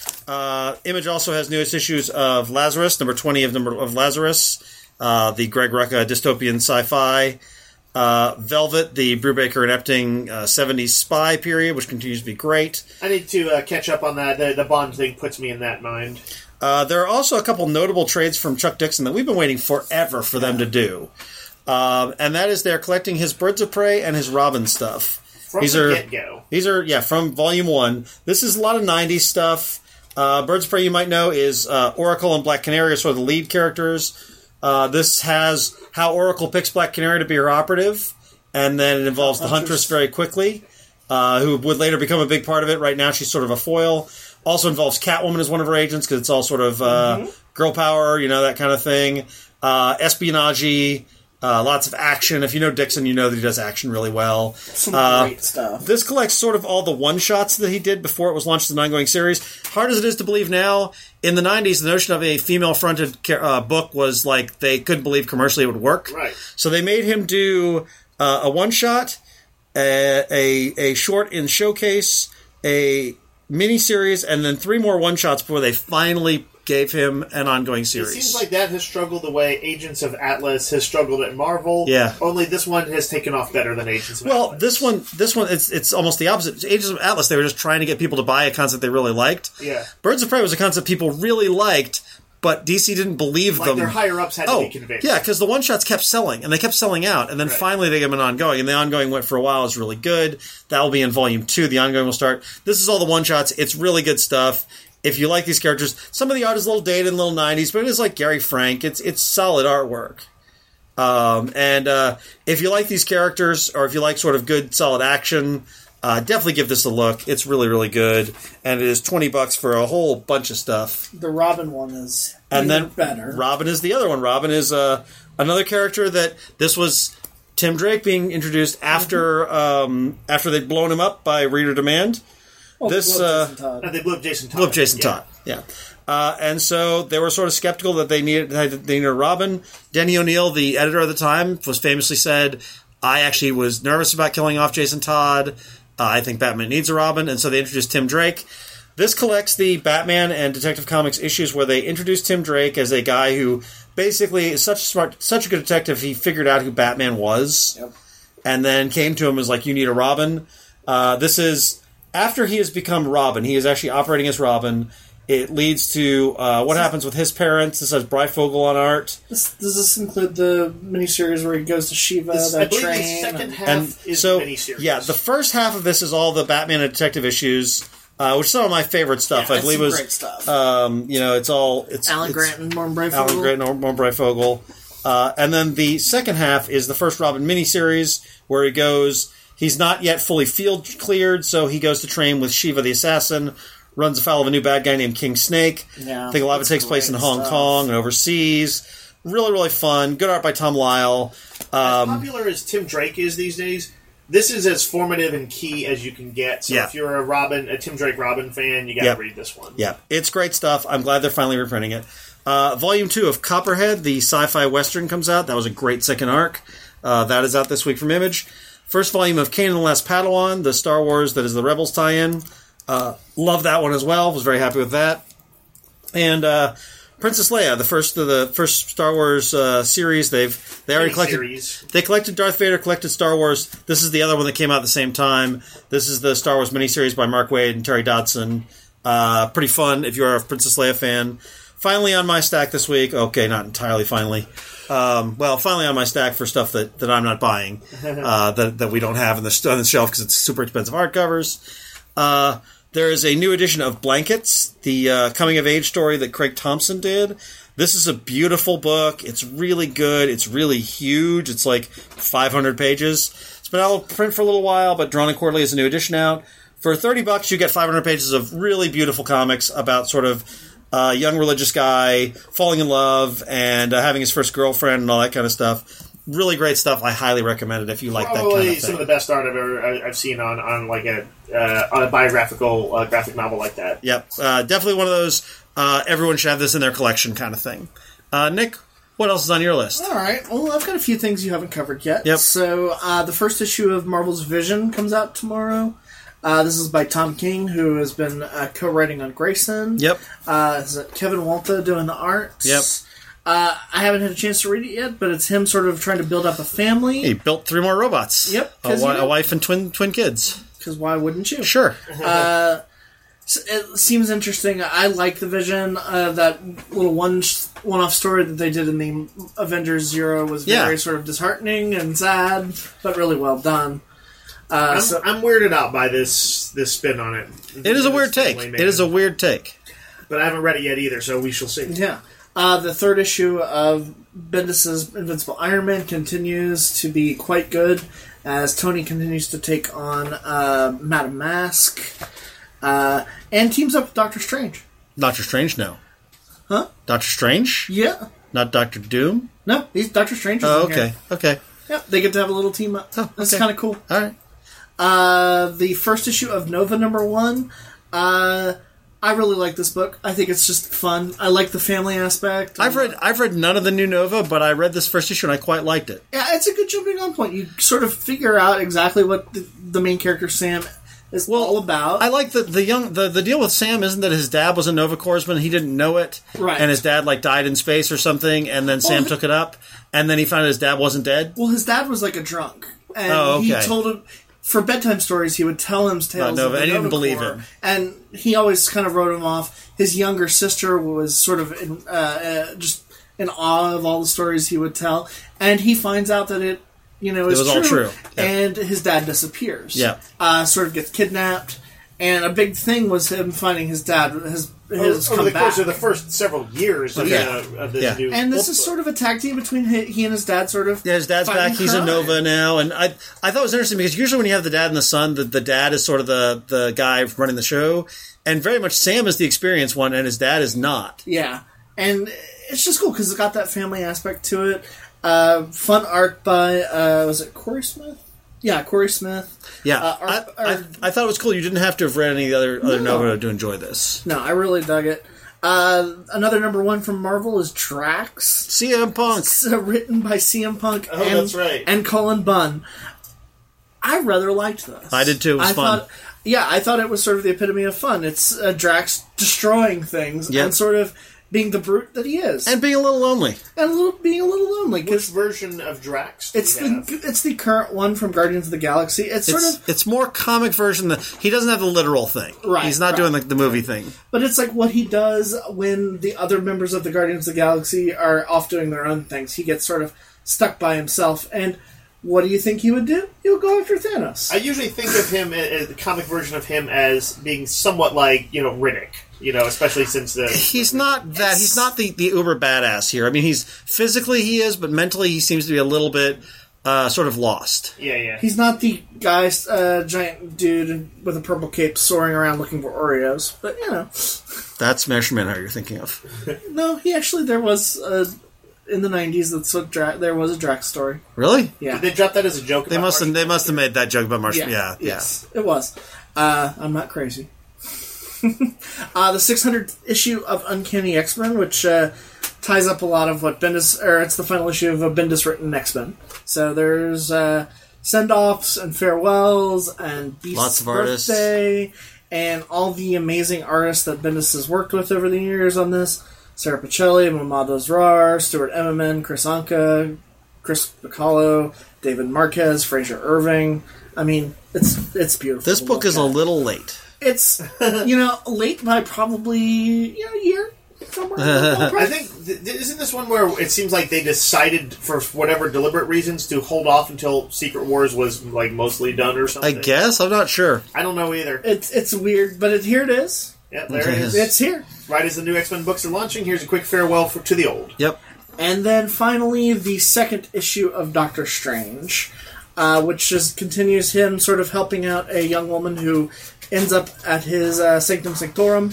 Uh, Image also has newest issues of Lazarus, number twenty of number of Lazarus, uh, the Greg Rucka dystopian sci-fi. Uh, Velvet, the Brubaker and Epting uh, seventies spy period, which continues to be great. I need to uh, catch up on that. The, the Bond thing puts me in that mind. Uh, there are also a couple notable trades from Chuck Dixon that we've been waiting forever for them to do. Um, and that is they're collecting his Birds of Prey and his Robin stuff. From these the are get-go. These are yeah from Volume One. This is a lot of nineties stuff. Uh, Birds of Prey, you might know, is uh, Oracle and Black Canary are sort of the lead characters. Uh, this has how Oracle picks Black Canary to be her operative, and then it involves the Huntress very quickly, uh, who would later become a big part of it. Right now, she's sort of a foil. Also involves Catwoman as one of her agents, because it's all sort of uh, mm-hmm. girl power, you know, that kind of thing. Uh, espionage, uh, lots of action. If you know Dixon, you know that he does action really well. Some Uh, great stuff. This collects sort of all the one-shots that he did before it was launched as an ongoing series. Hard as it is to believe now, in the nineties, the notion of a female-fronted uh, book was like they couldn't believe commercially it would work. Right. So they made him do uh, a one-shot, a, a, a short in Showcase, a miniseries, and then three more one-shots before they finally gave him an ongoing It series. seems like that has struggled the way Agents of Atlas has struggled at Marvel. Yeah. Only this one has taken off better than Agents of Well, Atlas. this one, this one, it's it's almost the opposite. Agents of Atlas, they were just trying to get people to buy a concept they really liked. Yeah. Birds of Prey was a concept people really liked, but D C didn't believe Like them. their higher-ups had oh, to be convinced. yeah, because the one-shots kept selling, and they kept selling out, and then Right. finally they gave them an ongoing, and the ongoing went for a while, it was really good. That will be in Volume two, the ongoing will start. This is all the one-shots, it's really good stuff. If you like these characters, some of the art is a little dated, a little nineties, but it is like Gary Frank. It's it's solid artwork. Um, and uh, if you like these characters, or if you like sort of good, solid action, uh, definitely give this a look. It's really, really good. And it is twenty bucks for a whole bunch of stuff. The Robin one is And Even then better. Robin is the other one. Robin is uh, another character that this was Tim Drake being introduced after mm-hmm. um, after they'd blown him up by reader demand. Well, this blew uh, Jason Todd. No, they blew up Jason Todd. blew up Jason yeah. Todd. Yeah. Uh, and so they were sort of skeptical that they needed they needed a Robin. Denny O'Neil, the editor at the time, was famously said, "I actually was nervous about killing off Jason Todd. Uh, I think Batman needs a Robin." And so they introduced Tim Drake. This collects the Batman and Detective Comics issues where they introduced Tim Drake as a guy who basically is such a smart, such a good detective. He figured out who Batman was, Yep. and then came to him and was like, "You need a Robin." Uh, this is after he has become Robin. He is actually operating as Robin. It leads to uh, what happens with his parents. This has Breyfogle on art. This, does this include the miniseries where he goes to Shiva, This, that I believe train? the second and- half And is so, the miniseries. yeah, the first half of this is all the Batman and Detective issues, uh, which is some of my favorite stuff. Yeah, I it's believe some was, great stuff. Um, you know, it's all it's Alan it's Grant and Norman Breyfogle. Alan Grant and Norman Breyfogle, uh, and then the second half is the first Robin miniseries where he goes. He's not yet fully field cleared, so he goes to train with Shiva the assassin. Runs afoul of a new bad guy named King Snake. Yeah, I think a lot of it that's takes place in great Hong stuff. Kong and overseas. Really, really fun. Good art by Tom Lyle. As Um, popular as Tim Drake is these days, this is as formative and key as you can get. So Yeah. if you're a Robin, a Tim Drake Robin fan, you got to Yep. read this one. yeah, it's great stuff. I'm glad they're finally reprinting it. Uh, volume two of Copperhead, the sci-fi western, comes out. That was a great second arc. Uh, that is out this week from Image. First volume of Kanan and the Last Padawan, the Star Wars that is the Rebels tie-in. Uh, love that one as well. Was very happy with that. And uh, Princess Leia, the first of the first Star Wars uh, series. They've they already collected. Miniseries. They collected Darth Vader, collected Star Wars. This is the other one that came out at the same time. This is the Star Wars miniseries by Mark Waid and Terry Dodson. Uh, pretty fun if you're a Princess Leia fan. Finally on my stack this week. Okay, not entirely finally. Um, well, finally on my stack for stuff that, that I'm not buying, uh, that that we don't have in the, on the shelf because it's super expensive hardcovers. Uh, there is a new edition of Blankets, the uh, coming-of-age story that Craig Thompson did. This is a beautiful book. It's really good. It's really huge. It's like five hundred pages. It's been out of print for a little while, but Drawn and Quarterly is a new edition out. For thirty bucks, you get five hundred pages of really beautiful comics about sort of a young religious guy falling in love and uh, having his first girlfriend and all that kind of stuff. Really great stuff. I highly recommend it if you like that Probably kind of thing. some of the best art I've ever I- I've seen on, on like a uh, on a biographical uh, graphic novel like that. Yep. Uh, definitely one of those uh, everyone should have this in their collection kind of thing. Uh, Nick, what else is on your list? All right. Well, I've got a few things you haven't covered yet. Yep. So uh, the first issue of Marvel's Vision comes out tomorrow. Uh, this is by Tom King, who has been uh, co-writing on Grayson. Yep. Uh, is it Kevin Walta doing the art? Yep. Uh, I haven't had a chance to read it yet, but it's him sort of trying to build up a family. He built three more robots. Yep, A, 'cause wi- you know- a wife and twin twin kids. Because why wouldn't you? Sure. Uh, s- it seems interesting. I like the Vision. Uh, that little one one-off story that they did in the Avengers Zero was very Yeah. sort of disheartening and sad, but really well done. Uh, I'm, so, I'm weirded out by this this spin on it. It is a weird take. It is a weird take. but I haven't read it yet either, so we shall see. yeah. Uh, the third issue of Bendis' Invincible Iron Man continues to be quite good as Tony continues to take on uh, Madame Mask uh, and teams up with Doctor Strange. Doctor Strange, no. Huh? Doctor Strange? Yeah. Not Doctor Doom? No, he's Doctor Strange. Is Oh, in okay. Here. Okay. Yep, they get to have a little team up. Oh, That's okay. kind of cool. All right. Uh, the first issue of Nova number one. Uh, I really like this book. I think it's just fun. I like the family aspect. I've read I've read none of the new Nova, but I read this first issue and I quite liked it. Yeah, it's a good jumping on point. You sort of figure out exactly what the, the main character Sam is all about. I like the the young the, the deal with Sam isn't that his dad was a Nova Corpsman, he didn't know it, Right. and his dad like died in space or something, and then Sam Well, took it up, and then he found out his dad wasn't dead. Well, his dad was like a drunk, and Oh, okay. he told him for bedtime stories. He would tell him tales. Not Nova, of the and he didn't Nova believe Corps, him. and he always kind of wrote him off. His younger sister was sort of in, uh, uh, just in awe of all the stories he would tell, and he finds out that it, you know, is was all true. Yeah. and his dad disappears. Yeah. uh, sort of gets kidnapped, and a big thing was him finding his dad. His his Over come the back. course of the first several years of, Yeah. uh, of this Yeah. new And this book. is sort of a tag team between he, he and his dad, sort of. Yeah, his dad's fighting back. He's a crime. Nova now, and I I thought it was interesting because usually when you have the dad and the son, the, the dad is sort of the the guy running the show, and very much Sam is the experienced one, and his dad is not. Yeah. And it's just cool because it's got that family aspect to it. Uh, fun art by, uh, was it Corey Smith? Yeah, Corey Smith. Yeah, uh, art, I, I, I thought it was cool. You didn't have to have read any other other No. Nova to enjoy this. No, I really dug it. Uh, another number one from Marvel is Drax. C M Punk. It's uh, written by C M Punk Oh, and, that's right. and Cullen Bunn. I rather liked this. I did too. It was I fun. Thought, yeah, I thought it was sort of the epitome of fun. It's uh, Drax destroying things Yep. and sort of being the brute that he is, And being a little lonely. and a little, being a little lonely Which because version of Drax do it's we the have? it's the current one from Guardians of the Galaxy. It's, It's, sort of, it's more comic version. Than, he doesn't have the literal thing. Right, He's not right. doing like the movie thing. but it's like what he does when the other members of the Guardians of the Galaxy are off doing their own things. He gets sort of stuck by himself, and what do you think he would do? He would go after Thanos. I usually think of him, as the comic version of him, as being somewhat like, you know, Riddick. You know, especially since the... He's not that. He's not the, the uber badass here. I mean, he's physically he is, but mentally he seems to be a little bit uh, sort of lost. Yeah, yeah. He's not the guy, uh, giant dude with a purple cape soaring around looking for Oreos, but you know. That's Measurement how you're thinking of. No, he actually, there was, uh, in the nineties, that's what Dra- there was a Drax story. Really? Yeah. Did they drop that as a joke? They about must have. Martian They must have made that joke about Martian. Yeah, yeah. Yes, it was. Uh, I'm not crazy. uh, the six hundredth issue of Uncanny X-Men, which uh, ties up a lot of what Bendis, or it's the final issue of a Bendis written X-Men. So there's uh, send-offs and farewells and Beast's Lots of artists. birthday and all the amazing artists that Bendis has worked with over the years on this. Sarah Pacelli, Mamado Zrar, Stuart Emmerman, Chris Anka, Chris Bacallo, David Marquez, Fraser Irving. I mean, it's it's beautiful. This to book look is a at. little late. It's, you know, late by probably, you know, a year. Somewhere. in the ballpark. I think, th- th- isn't this one where it seems like they decided, for whatever deliberate reasons, to hold off until Secret Wars was, like, mostly done or I something? guess I'm not sure. I don't know either. It's it's weird, but it, here it is. Yeah, there it is. It's here. Right as the new X-Men books are launching, here's a quick farewell for, to the old. Yep. And then finally, the second issue of Doctor Strange, uh, which just continues him sort of helping out a young woman who ends up at his uh, Sanctum Sanctorum,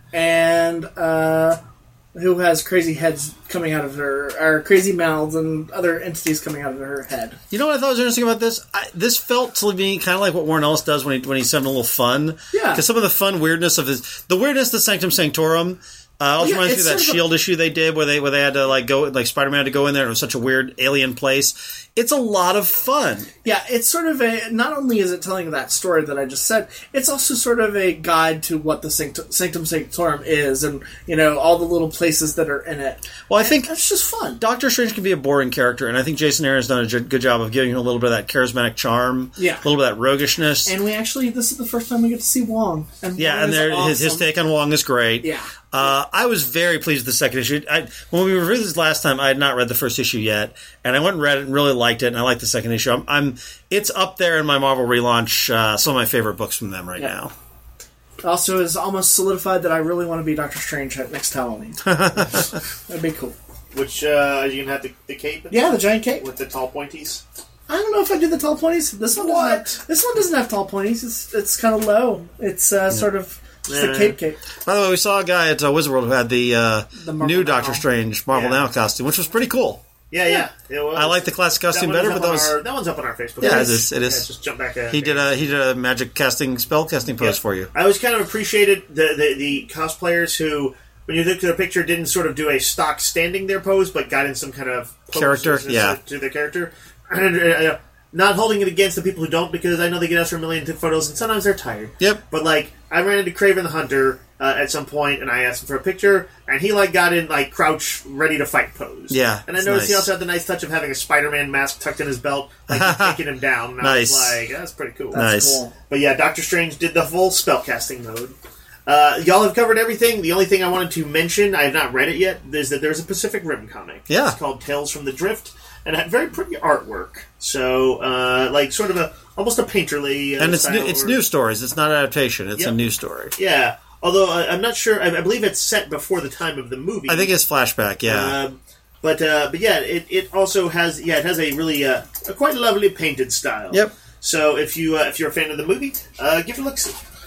and uh, who has crazy heads coming out of her, or crazy mouths and other entities coming out of her head. You know what I thought was interesting about this? I, this felt to me kind of like what Warren Ellis does when he when he's having a little fun. Yeah. Because some of the fun weirdness of his, the weirdness of Sanctum Sanctorum. Uh, also Yeah, reminds me it's of that sort of a- Shield issue they did where they where they had to like go like Spider-Man had to go in there and it was such a weird alien place. It's a lot of fun. Yeah, it's sort of a, not only is it telling that story that I just said, it's also sort of a guide to what the Sanctum, Sanctum Sanctorum is, and, you know, all the little places that are in it. Well, I think That's just fun. Doctor Strange can be a boring character, and I think Jason Aaron's done a j- good job of giving him a little bit of that charismatic charm, Yeah. a little bit of that roguishness. And we actually, this is the first time we get to see Wong. And yeah, Wong and is there, his, his awesome. take on Wong is great. Yeah. Uh, I was very pleased with the second issue. I, when we reviewed this last time, I had not read the first issue yet, and I went and read it and really liked it, and I like the second issue. I'm, I'm it's up there in my Marvel relaunch, uh, some of my favorite books from them right Yeah. now. Also, is almost solidified that I really want to be Doctor Strange at next Halloween. That'd be cool. Which, uh, are you going to have the, the cape? Yeah, the giant cape. With the tall pointies? I don't know if I do the tall pointies. This one What? doesn't have, this one doesn't have tall pointies. It's it's kind of low. It's uh, sort of just Yeah. a cape cape. By the way, we saw a guy at uh, Wizard World who had the, uh, The Marvel new Now. Doctor Strange Marvel Yeah. Now costume, which was pretty cool. Yeah, yeah. It was. I like the classic costume one is better, up but that on was our, that one's up on our Facebook. Yeah, page. it is, it is. Yeah, just jump back. A, he did a he did a magic casting spell casting pose Yep. for you. I always kind of appreciated the, the, the cosplayers who, when you look at their picture, didn't sort of do a stock standing there pose, but got in some kind of pose Character, to- yeah. to their character. And, uh, not holding it against the people who don't, because I know they get asked for a million photos, and sometimes they're tired. Yep. But, like, I ran into Kraven the Hunter uh, at some point, and I asked him for a picture, and he, like, got in, like, crouch, ready to fight pose. Yeah, And I it's noticed he nice. also had the nice touch of having a Spider-Man mask tucked in his belt, like, he's taking him down. And Nice. I was like, that's pretty cool. Nice. Cool. But yeah, Doctor Strange did the full spellcasting mode. Uh, y'all have covered everything. The only thing I wanted to mention, I have not read it yet, is that there's a Pacific Rim comic. Yeah. It's called Tales from the Drift, and it had very pretty artwork. So, uh, like, sort of a, almost a painterly uh, And it's style new, it's or- new stories. It's not adaptation. It's a Yep. new story. Yeah. Although, uh, I'm not sure, I, I believe it's set before the time of the movie. I think it's flashback. Yeah. Um, but, uh, but yeah, it, it also has, yeah, it has a really, uh, a quite lovely painted style. Yep. So if you, uh, if you're a fan of the movie, uh, give it a look.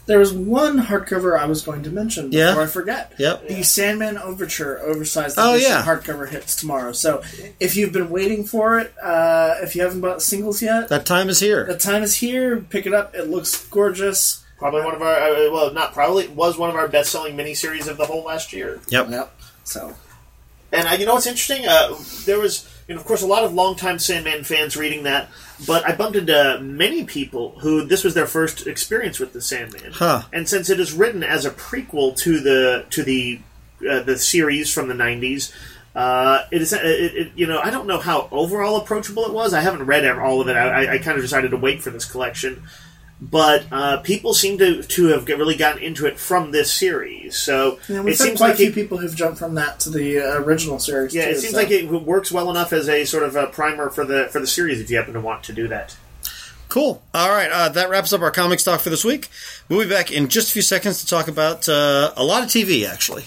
There was one hardcover I was going to mention before Yeah. I forget. Yep. The Sandman Overture oversized Oh, edition yeah. hardcover hits tomorrow. So if you've been waiting for it, uh, if you haven't bought the singles yet, That time is here. the time is here. Pick it up. It looks gorgeous. Probably one of our, uh, well, not probably, was one of our best-selling miniseries of the whole last year. Yep. Yep. So And uh, you know what's interesting? Uh, there was, you know, of course, a lot of longtime Sandman fans reading that, but I bumped into many people who this was their first experience with the Sandman. Huh. And since it is written as a prequel to the to the uh, the series from the nineties, uh, it is, it, it, you know, I don't know how overall approachable it was. I haven't read all of it. I, I kind of decided to wait for this collection. But uh, people seem to to have get, really gotten into it from this series. So yeah, we've it had seems quite like a few it, people who've jumped from that to the uh, original series. yeah, too, it seems so. like it works well enough as a sort of a primer for the for the series if you happen to want to do that. Cool. All right, uh, that wraps up our comic stock for this week. We'll be back in just a few seconds to talk about uh, a lot of T V, actually.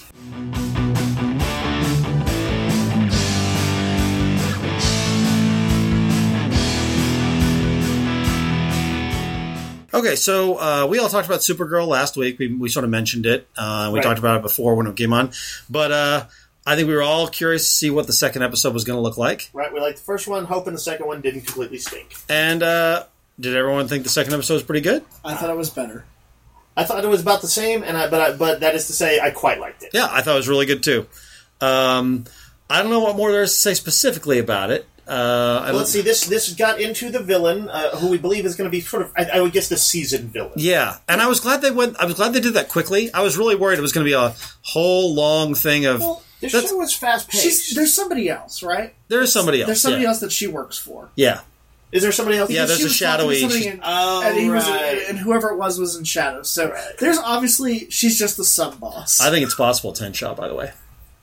Okay, so uh, we all talked about Supergirl last week. We, we sort of mentioned it. Uh, we Right. talked about it before when it came on. But uh, I think we were all curious to see what the second episode was going to look like. Right, we liked the first one, hoping the second one didn't completely stink. And uh, did everyone think the second episode was pretty good? I thought it was better. I thought it was about the same, and I, but I, but that is to say, I quite liked it. Yeah, I thought it was really good too. Um, I don't know what more there is to say specifically about it. Uh, I Well, let's see. This this got into the villain, uh, who we believe is going to be sort of, I, I would guess, the seasoned villain. Yeah, and I was glad they went. I was glad they did that quickly. I was really worried it was going to be a whole long thing of. Well, This That's- show was fast She's, paced. there's somebody else, right? there is somebody else. There's somebody yeah. else that she works for. Yeah, Is there somebody else? Yeah, Because there's she a was talking to shadowy- somebody And, Oh, and he was, right. and whoever it was was in shadows. So Right. there's obviously she's just the sub boss. I think it's possible Ten Shaw. By the way,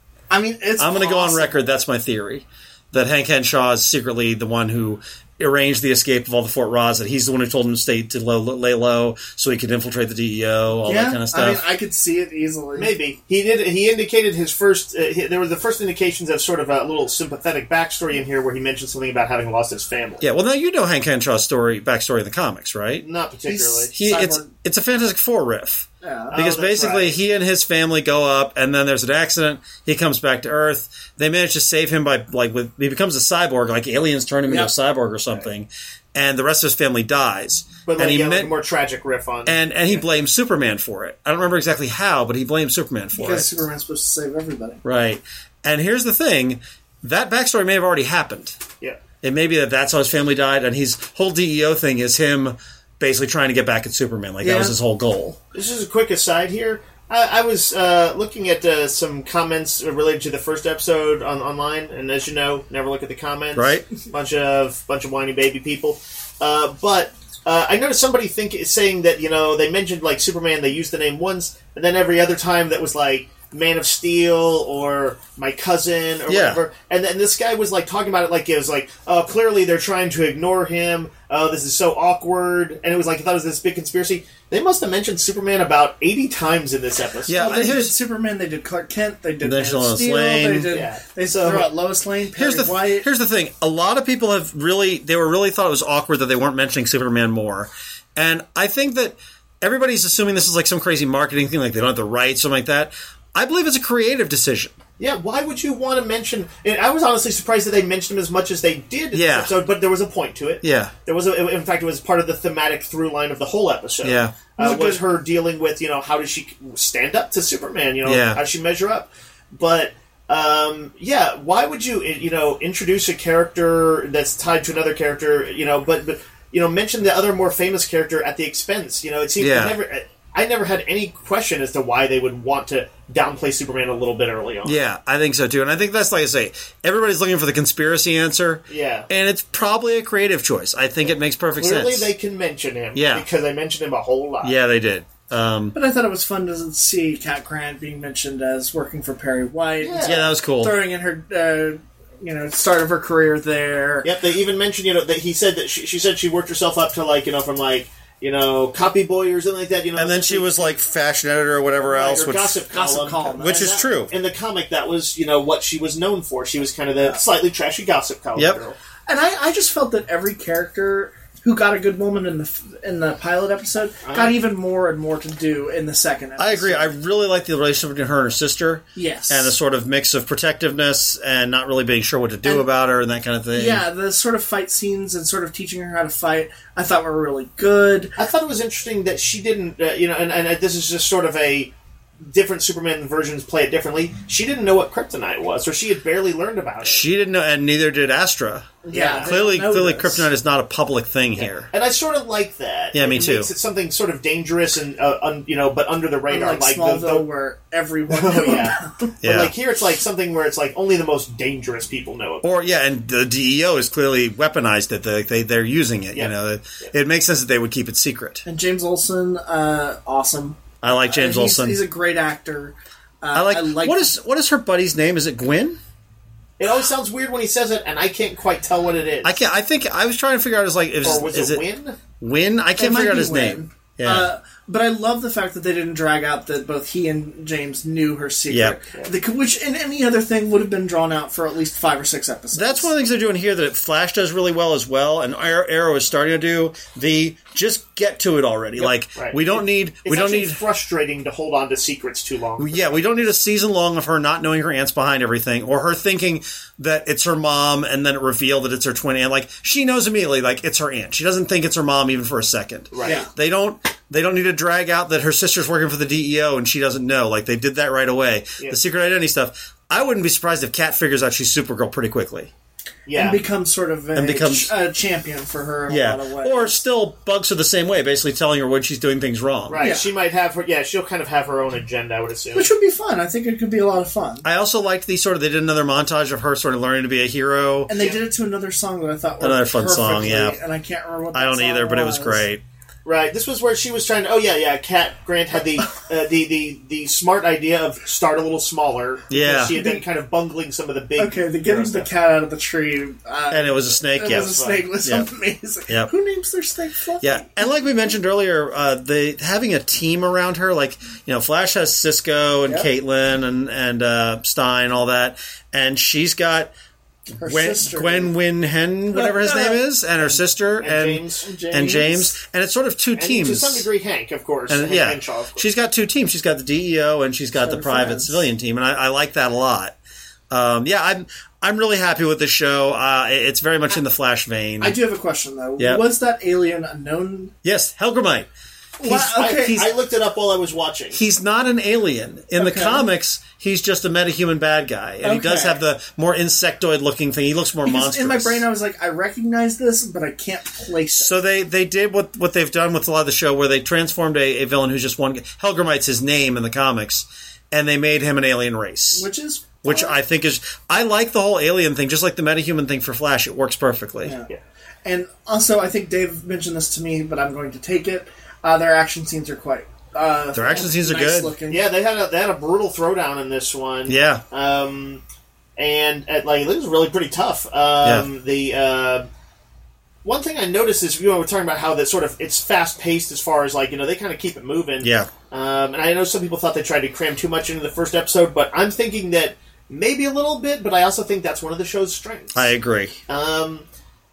I mean, it's. I'm going to go on possible. record. That's my theory. That Hank Henshaw is secretly the one who arranged the escape of all the Fort Ross. That he's the one who told him to stay to low, lay low so he could infiltrate the D E O. All Yeah, that kind of stuff. I mean, I could see it easily. Maybe he did. He indicated his first. Uh, he, there were the first indications of sort of a little sympathetic backstory in here, where he mentioned something about having lost his family. yeah. Well, now you know Hank Henshaw's story backstory in the comics, right? Not particularly. He it's Cyborg. it's a Fantastic Four riff. Yeah. Because Oh, that's basically right. he and his family go up, and then there's an accident. He comes back to Earth. They manage to save him by like with he becomes a cyborg, like aliens turn him Yep. into a cyborg or something, and the rest of his family dies. But like, and he yeah, like meant- a more tragic riff on. and and he blames Superman for it. I don't remember exactly how, but he blames Superman for because it. Superman's supposed to save everybody. Right. And here's the thing: that backstory may have already happened. yeah. It may be that that's how his family died, and his whole D E O thing is him basically trying to get back at Superman. Like that Yeah. was his whole goal. This is a quick aside here. I, I was uh, looking at uh, some comments related to the first episode on online, and as you know, never look at the comments. Right. Bunch of bunch of whiny baby people. Uh, but uh, I noticed somebody think saying that you know they mentioned like Superman, they used the name once, and then every other time that was like Man of Steel or My Cousin or Yeah. whatever. And then this guy was like talking about it like it was like, oh, clearly they're trying to ignore him. Oh, this is so awkward. And it was like, I thought it was this big conspiracy. They must have mentioned Superman about eighty times in this episode. Yeah, Well, they and did here's- Superman. They did Clark Kent. They did They Man did of Lois Steel. Lane. They did. Yeah. They So- threw out Lois Lane. Perry Here's the White. here's the thing. A lot of people have really they were really thought it was awkward that they weren't mentioning Superman more, and I think that everybody's assuming this is like some crazy marketing thing, like they don't have the rights, something like that. I believe it's a creative decision. Yeah, why would you want to mention... And I was honestly surprised that they mentioned him as much as they did in Yeah. this episode, but there was a point to it. Yeah. There was, a, in fact, it was part of the thematic through line of the whole episode. Yeah. Uh, was her dealing with, you know, how does she stand up to Superman? You know, Yeah. how does she measure up? But, um, yeah, why would you, you know, introduce a character that's tied to another character, you know, but, but you know, mention the other more famous character at the expense? You know, it seems Yeah. never... I never had any question as to why they would want to downplay Superman a little bit early on. Yeah, I think so too, and I think that's like I say, everybody's looking for the conspiracy answer. Yeah. and it's probably a creative choice. I think it makes perfect Clearly, sense. they can mention him. Yeah. Because they mentioned him a whole lot. yeah, they did. Um, But I thought it was fun to see Cat Grant being mentioned as working for Perry White. Yeah. yeah, that was cool. Throwing in her, uh, you know, start of her career there. Yep. They even mentioned, you know, that he said that she, she said she worked herself up to like, you know, from like, you know, copy boy or something like that. You know, And then she was like fashion editor or whatever Right, else, or which gossip Gossip column, column. which And is that- true. In the comic, that was you know what she was known for. She was kind of the slightly trashy gossip column Yep. girl. And I, I just felt that every character who got a good moment in the in the pilot episode, uh, got even more and more to do in the second episode. I agree. I really like the relationship between her and her sister. Yes. And the sort of mix of protectiveness and not really being sure what to do and, about her and that kind of thing. Yeah, the sort of fight scenes and sort of teaching her how to fight, I thought were really good. I thought it was interesting that she didn't, uh, you know, and, and this is just sort of a different Superman versions play it differently. She didn't know what kryptonite was, or she had barely learned about it. She didn't know, and neither did Astra. Yeah, clearly, clearly, this. kryptonite is not a public thing yeah. here, and I sort of like that. Yeah, it me too. Makes it something sort of dangerous and uh, un, you know, but under the radar, like, like Smallville, the, the, where everyone. Oh, yeah, yeah. But like here, it's like something where it's like only the most dangerous people know it. Or yeah, and the D E O is clearly weaponized it. They, they they're using it. Yeah. You know, it, yeah. it makes sense that they would keep it secret. And James Olsen, uh, awesome. I like James uh, he's, Olsen. He's a great actor. Uh, I, like, I like. What is what is her buddy's name? Is it Gwen? It always sounds weird when he says it, and I can't quite tell what it is. I can't. I think I was trying to figure out. Is like, is, or was is it it Win? Win? I can't figure out his Win. name. Yeah. Uh, but I love the fact that they didn't drag out that both he and James knew her secret, yep. the, which in any other thing would have been drawn out for at least five or six episodes. That's one of the things they're doing here that Flash does really well as well, and Arrow is starting to do. The just get to it already. Yep. Like right. we don't need. It's we don't need. Frustrating to hold on to secrets too long. Yeah, we don't need a season long of her not knowing her aunt's behind everything, or her thinking that it's her mom and then it revealed that it's her twin aunt. Like she knows immediately, like it's her aunt. She doesn't think it's her mom even for a second. Right. Yeah. They don't. They don't need to drag out that her sister's working for the D E O and she doesn't know. Like, they did that right away. Yeah. The secret identity stuff. I wouldn't be surprised if Kat figures out she's Supergirl pretty quickly. Yeah. And becomes sort of a, and becomes, ch- a champion for her in yeah. a lot of ways. Or still bugs her the same way, basically telling her when she's doing things wrong. Right. Yeah. She might have her, yeah, she'll kind of have her own agenda, I would assume. Which would be fun. I think it could be a lot of fun. I also liked the sort of, they did another montage of her sort of learning to be a hero. And they yeah. did it to another song that I thought was another fun song, yeah. And I can't remember what that I don't song either, but was. it was great. Right. This was where she was trying to. Oh yeah, yeah. Kat Grant had the uh, the, the the smart idea of start a little smaller. Yeah. She had been kind of bungling some of the big. Okay, the getting the cat out of the tree, uh, and it was a snake. It yeah, was a snake. Was yep. amazing. Yep. Who names their snake Fluffy? Yeah, and like we mentioned earlier, uh, they having a team around her. Like you know, Flash has Cisco and yep. Caitlin and and uh, Stein, all that, and she's got. Her Gwen, sister. Gwen Win Hen, whatever his name is, and her sister, and, and, James. and James, and James, and it's sort of two and teams. To some degree, Hank, of course, and, Hank yeah, Henshaw, of course. She's got two teams. She's got the D E O and she's got so the private friends. civilian team, and I, I like that a lot. Um, yeah, I'm I'm really happy with this show. Uh, it's very much in the Flash vein. I do have a question though. Yep. Was that alien a known? Yes, Helgramite. He's, wow, okay. I, he's, I looked it up while I was watching. He's not an alien. In okay. the comics, he's just a metahuman bad guy. And okay. he does have the more insectoid-looking thing. He looks more because monstrous. In my brain, I was like, I recognize this, but I can't place it. So they, they did what, what they've done with a lot of the show, where they transformed a, a villain who's just one... Helgramite's his name in the comics, and they made him an alien race. Which is... Which I think is... I like the whole alien thing, just like the metahuman thing for Flash. It works perfectly. Yeah. Yeah. And also, I think Dave mentioned this to me, but I'm going to take it. Uh, their action scenes are quite. Uh, their action scenes nice are good. Looking. Yeah, they had a they had a brutal throwdown in this one. Yeah, um, and uh, like it was really pretty tough. Um, yeah. The uh, one thing I noticed is you know we're talking about how that sort of it's fast paced as far as like you know they kind of keep it moving. Yeah, um, and I know some people thought they tried to cram too much into the first episode, but I'm thinking that maybe a little bit. But I also think that's one of the show's strengths. I agree. Um.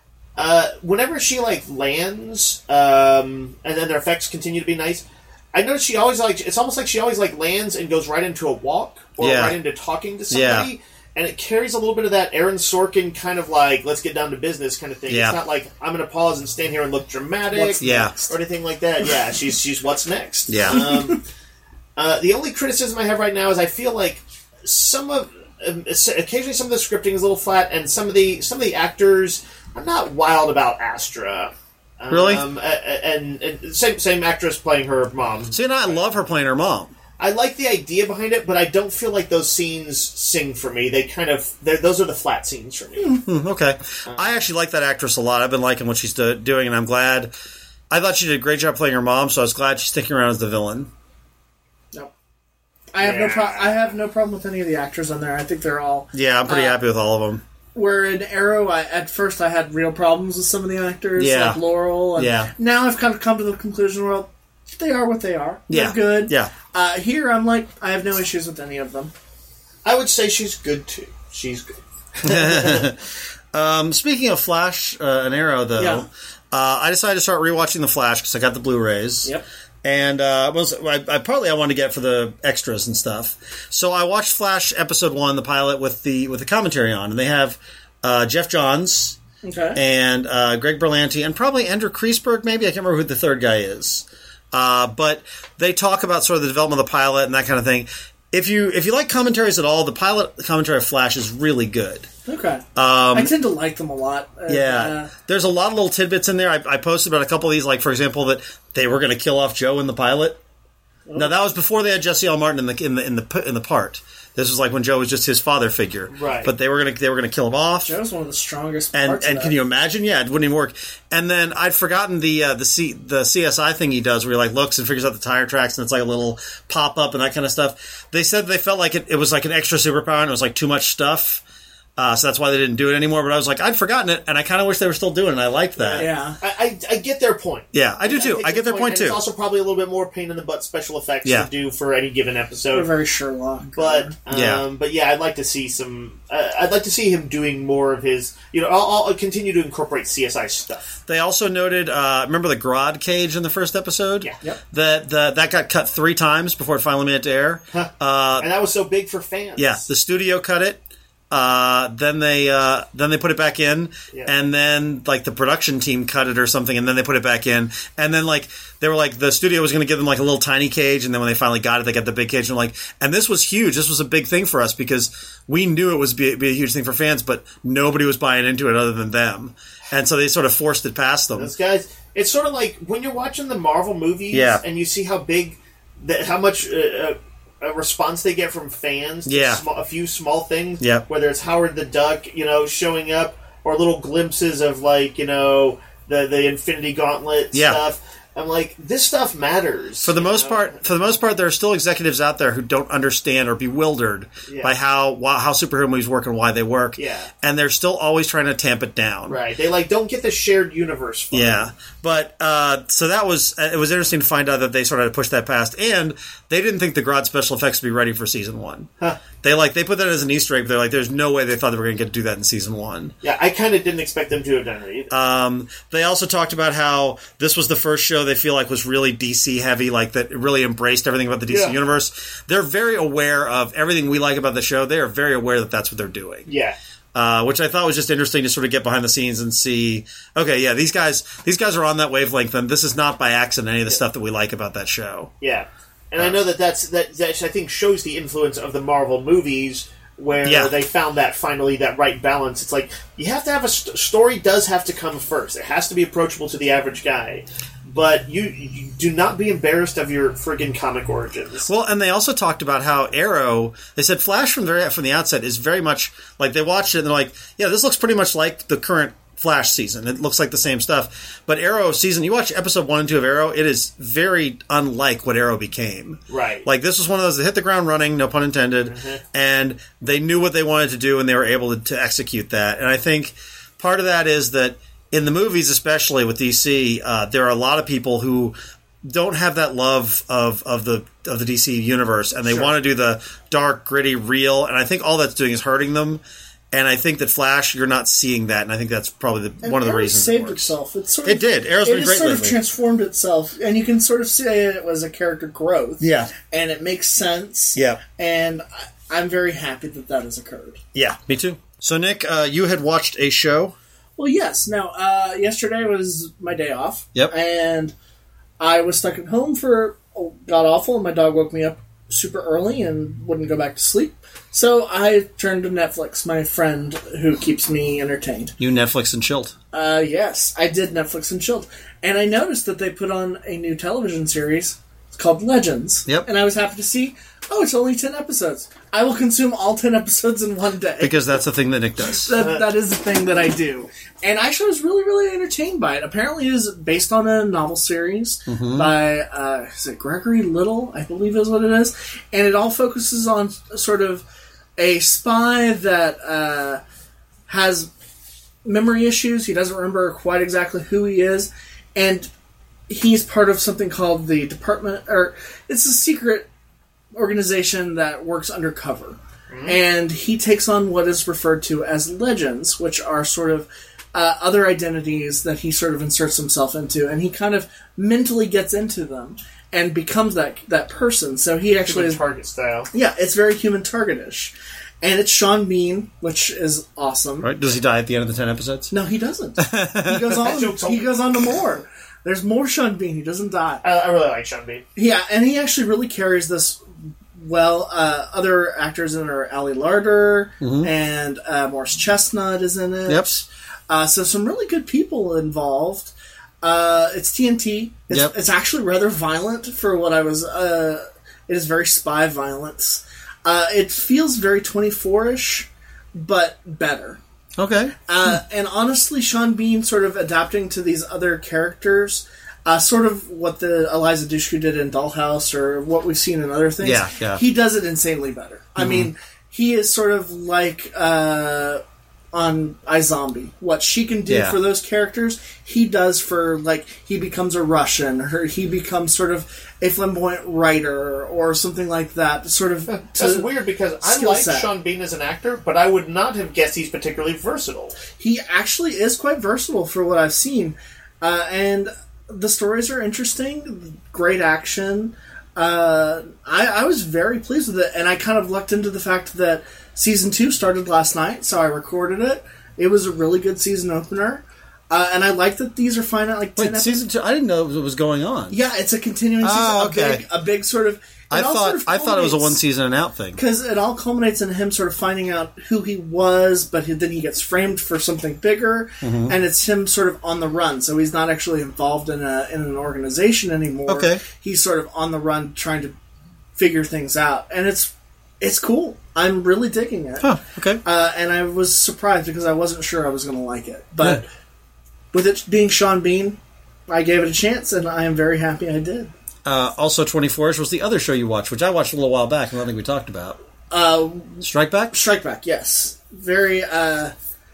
Uh, whenever she like lands, um, and then their effects continue to be nice, I notice she always like it's almost like she always like lands and goes right into a walk or yeah. right into talking to somebody, yeah. and it carries a little bit of that Aaron Sorkin kind of like let's get down to business kind of thing. Yeah. It's not like I'm going to pause and stand here and look dramatic, yeah. or anything like that. Yeah, she's she's what's next. Yeah. Um, uh, the only criticism I have right now is I feel like some of um, occasionally some of the scripting is a little flat, and some of the some of the actors. I'm not wild about Astra. Really? Um, and, and same same actress playing her mom. See, and I love her playing her mom. I like the idea behind it, but I don't feel like those scenes sing for me. They kind of those are the flat scenes for me. Mm-hmm. Okay, um, I actually like that actress a lot. I've been liking what she's do- doing, and I'm glad. I thought she did a great job playing her mom, so I was glad she's sticking around as the villain. No, I have yeah. no pro- I have no problem with any of the actors on there. I think they're all. Yeah, I'm pretty uh, happy with all of them. Where in Arrow, I, at first I had real problems with some of the actors, yeah. like Laurel. And yeah. Now I've kind of come to the conclusion, well, they are what they are. Yeah. They're good. Yeah. Uh, here, I'm like, I have no issues with any of them. I would say she's good, too. She's good. Um, speaking of Flash uh, and Arrow, though, Yeah. uh, I decided to start rewatching The Flash because I got the Blu-rays. Yep. And uh, was I, I partly I wanted to get for the extras and stuff. So I watched Flash episode one, the pilot, with the with the commentary on, and they have uh, Jeff Johns Okay. and uh, Greg Berlanti and probably Andrew Kreisberg. Maybe I can't remember who the third guy is. Uh, but they talk about sort of the development of the pilot and that kind of thing. If you if you like commentaries at all, the pilot commentary of Flash is really good. Okay. Um, I tend to like them a lot. Uh, Yeah, uh, there's a lot of little tidbits in there. I, I posted about a couple of these, like for example, that they were going to kill off Joe in the pilot. Oh. Now that was before they had Jesse L. Martin in the in the in the in the part. This was like when Joe was just his father figure, Right. But they were gonna they were gonna kill him off. Joe's one of the strongest And parts and of can that. you imagine? Yeah, it wouldn't even work. And then I'd forgotten the uh, the C the C S I thing he does, where he like looks and figures out the tire tracks, and it's like a little pop up and that kind of stuff. They said they felt like it, it was like an extra superpower, and it was like too much stuff. Uh, so that's why they didn't do it anymore. But I was like, I'd forgotten it, and I kind of wish they were still doing it. I liked that. Yeah. I, I, I get their point. Yeah, I do too. take I get their point and It's too. also probably a little bit more pain in the butt special effects Yeah. to do for any given We're episode. very Sherlock. But um, Yeah. but yeah, I'd like to see some. Uh, I'd like to see him doing more of his. You know, I'll, I'll continue to incorporate C S I stuff. They also noted, uh, remember the Grodd cage in the first episode? Yeah. Yep. That the, that got cut three times before it finally made it to air. Huh. Uh, And that was so big for fans. yeah, the studio cut it. Uh, then they uh, then they put it back in, Yeah. and then like the production team cut it or something, and then they put it back in, and then like they were like the studio was going to give them like a little tiny cage, and then when they finally got it, they got the big cage, and like, and this was huge. This was a big thing for us because we knew it was be, be a huge thing for fans, but nobody was buying into it other than them, and so they sort of forced it past them. Those guys. It's sort of like when you're watching the Marvel movies, Yeah. and you see how big, that how much. Uh, a response they get from fans to Yeah. sm- a few small things, Yeah. whether it's Howard the Duck, you know, showing up, or little glimpses of, like, you know, the the Infinity Gauntlet Yeah. stuff. I'm like, this stuff matters. For the you most know? part, for the most part, there are still executives out there who don't understand or bewildered Yeah. by how why, how superhero movies work and why they work. Yeah. And they're still always trying to tamp it down. Right. They, like, don't get the shared universe fun. Yeah, but uh, so that was it. Was interesting to find out that they sort of had to push that past, and they didn't think the Grodd special effects would be ready for season one. Huh. They like they put that as an Easter egg. But they're like, there's no way they thought they were going to get to do that in season one. Yeah, I kind of didn't expect them to have done it either. Um, they also talked about how this was the first show they feel like was really D C heavy, like that it really embraced everything about the D C Yeah. universe. They're very aware of everything we like about the show. They are very aware that that's what they're doing. yeah. Uh, which I thought was just interesting to sort of get behind the scenes and see, okay, yeah, these guys these guys are on that wavelength, and this is not by accident any of the stuff that we like about that show. Yeah. And I know that that's, that, that I think shows the influence of the Marvel movies, where Yeah. they found that finally that right balance. It's like you have to have a st- story does have to come first. It has to be approachable to the average guy, but you, you do not be embarrassed of your friggin' comic origins. Well, and they also talked about how Arrow, they said Flash from the, from the outset is very much, like, they watched it and they're like, yeah, this looks pretty much like the current Flash season. It looks like the same stuff. But Arrow season, you watch episode one and two of Arrow, it is very unlike what Arrow became. Right. Like, this was one of those that hit the ground running, no pun intended, Mm-hmm. and they knew what they wanted to do and they were able to, to execute that. And I think part of that is that in the movies, especially with D C, uh, there are a lot of people who don't have that love of, of the of the D C universe, and they Sure. want to do the dark, gritty, real. And I think all that's doing is hurting them. And I think that Flash, you're not seeing that, and I think that's probably the, And one of the Arrow reasons saved it works. itself. It's sort It of, did. Arrow's it been has great sort of lately. transformed itself, and you can sort of say it was a character growth. Yeah. And it makes sense. Yeah. And I- I'm very happy that that has occurred. Yeah, me too. So, Nick, uh, you had watched a show. Well, yes. Now, uh, yesterday was my day off. Yep. And I was stuck at home for oh, god awful, and my dog woke me up super early and wouldn't go back to sleep. So I turned to Netflix, my friend who keeps me entertained. You Netflix and chilled. Uh, yes, I did Netflix and chilled. And I noticed that they put on a new television series. It's called Legends. Yep. And I was happy to see, oh, it's only ten episodes. I will consume all ten episodes in one day. Because that's the thing that Nick does. That, that is the thing that I do. And actually, I was really, really entertained by it. Apparently, it is based on a novel series Mm-hmm. by, uh, is it Gregory Little, I believe is what it is. And it all focuses on sort of a spy that uh, has memory issues. He doesn't remember quite exactly who he is. And he's part of something called the Department, or it's a secret organization that works undercover. Mm-hmm. And he takes on what is referred to as legends, which are sort of uh, other identities that he sort of inserts himself into, and he kind of mentally gets into them and becomes that that person. So he actually Human is Target style. Yeah, it's very Human Target-ish. And it's Sean Bean, which is awesome. Right? Does he die at the end of the ten episodes? No, he doesn't. He goes on. He goes on to more. There's more Sean Bean. He doesn't die. I, I really like Sean Bean. Yeah, and he actually really carries this well. Uh, other actors in it are Ali Larder mm-hmm. and uh, Morris Chestnut is in it. Yep. Uh, so some really good people involved. Uh, it's T N T. It's, yep. it's actually rather violent for what I was. Uh, it is very spy violence. Uh, it feels very twenty-four-ish, but better. Okay. Uh, and honestly, Sean Bean sort of adapting to these other characters, uh, sort of what the Eliza Dushku did in Dollhouse or what we've seen in other things. Yeah, yeah. He does it insanely better. Mm-hmm. I mean, he is sort of like uh, on iZombie. What she can do yeah. for those characters, he does for, like, he becomes a Russian, or he becomes sort of a flamboyant writer, or something like that. Sort of. That's weird because I like set. Sean Bean as an actor, but I would not have guessed he's particularly versatile. He actually is quite versatile for what I've seen, uh, and the stories are interesting. Great action. Uh, I, I was very pleased with it, and I kind of lucked into the fact that season two started last night, so I recorded it. It was a really good season opener. Uh, and I like that these are fine at like ten Wait, episodes. season two? I didn't know what was going on. Yeah, it's a continuing season. Oh, okay. A big, a big sort of... I thought sort of I thought it was a one season and out thing. Because it all culminates in him sort of finding out who he was, but he, then he gets framed for something bigger, mm-hmm. and it's him sort of on the run. So he's not actually involved in a in an organization anymore. Okay. He's sort of on the run trying to figure things out. And it's it's cool. I'm really digging it. Huh, okay. Uh, and I was surprised because I wasn't sure I was going to like it. But... Yeah. With it being Sean Bean, I gave it a chance, and I am very happy I did. Uh, also, twenty-four-ish was the other show you watched, which I watched a little while back, and I don't think we talked about. Uh, Strike Back? Strike Back, yes. Very uh,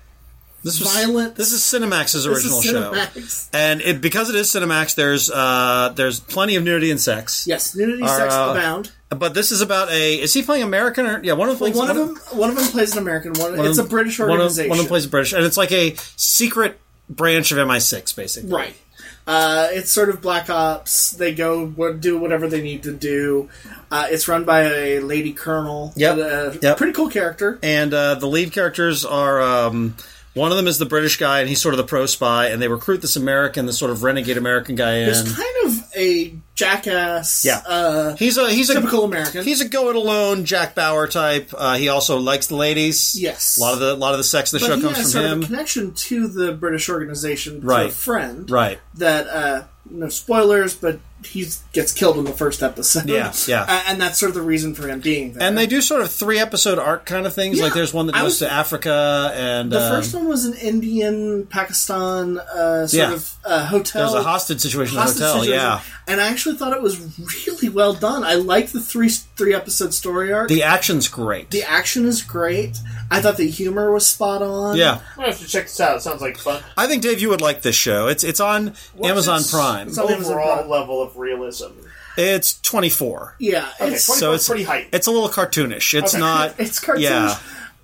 this was, violent. This is Cinemax's original this is Cinemax. show. And it, because it is Cinemax, there's uh, there's plenty of nudity and sex. Yes, nudity and sex uh, abound. But this is about a... Is he playing American? Or yeah, one of them plays... Well, one, one of them, one of them plays an American. One, one it's of, a British one organization. Of, one of them plays a British. And it's like a secret branch of M I six, basically. Right. Uh, it's sort of Black Ops. They go do whatever they need to do. Uh, it's run by a lady colonel. Yep. A yep. Pretty cool character. And uh, the lead characters are... Um, one of them is the British guy, and he's sort of the pro spy, and they recruit this American, this sort of renegade American guy in. He's kind of a jackass. Yeah. Uh, he's a he's typical a, American. He's a go-it-alone Jack Bauer type. Uh, he also likes the ladies. Yes. A lot of the a lot of the sex in the but show he comes has from sort him. Of a connection to the British organization through right. a friend. Right. That uh, no spoilers, but he gets killed in the first episode. Yeah, yeah. Uh, and that's sort of the reason for him being there. And they do sort of three episode arc kind of things. Yeah. Like there's one that goes was, to Africa, and the um, first one was an Indian Pakistan uh, sort yeah. of uh, hotel. There's a hostage situation hostage in the hotel. Situation. Yeah. And I actually thought it was really well done. I liked the three three episode story arc. The action's great. The action is great. I thought the humor was spot on. Yeah. I have to check this out. It sounds like fun. I think, Dave, you would like this show. It's it's on What's Amazon its Prime. It's on Amazon overall Prime. level of realism. It's twenty-four. Yeah. Okay, It's, So it's pretty hype. It's a little cartoonish. It's Okay. not. it's cartoonish. Yeah.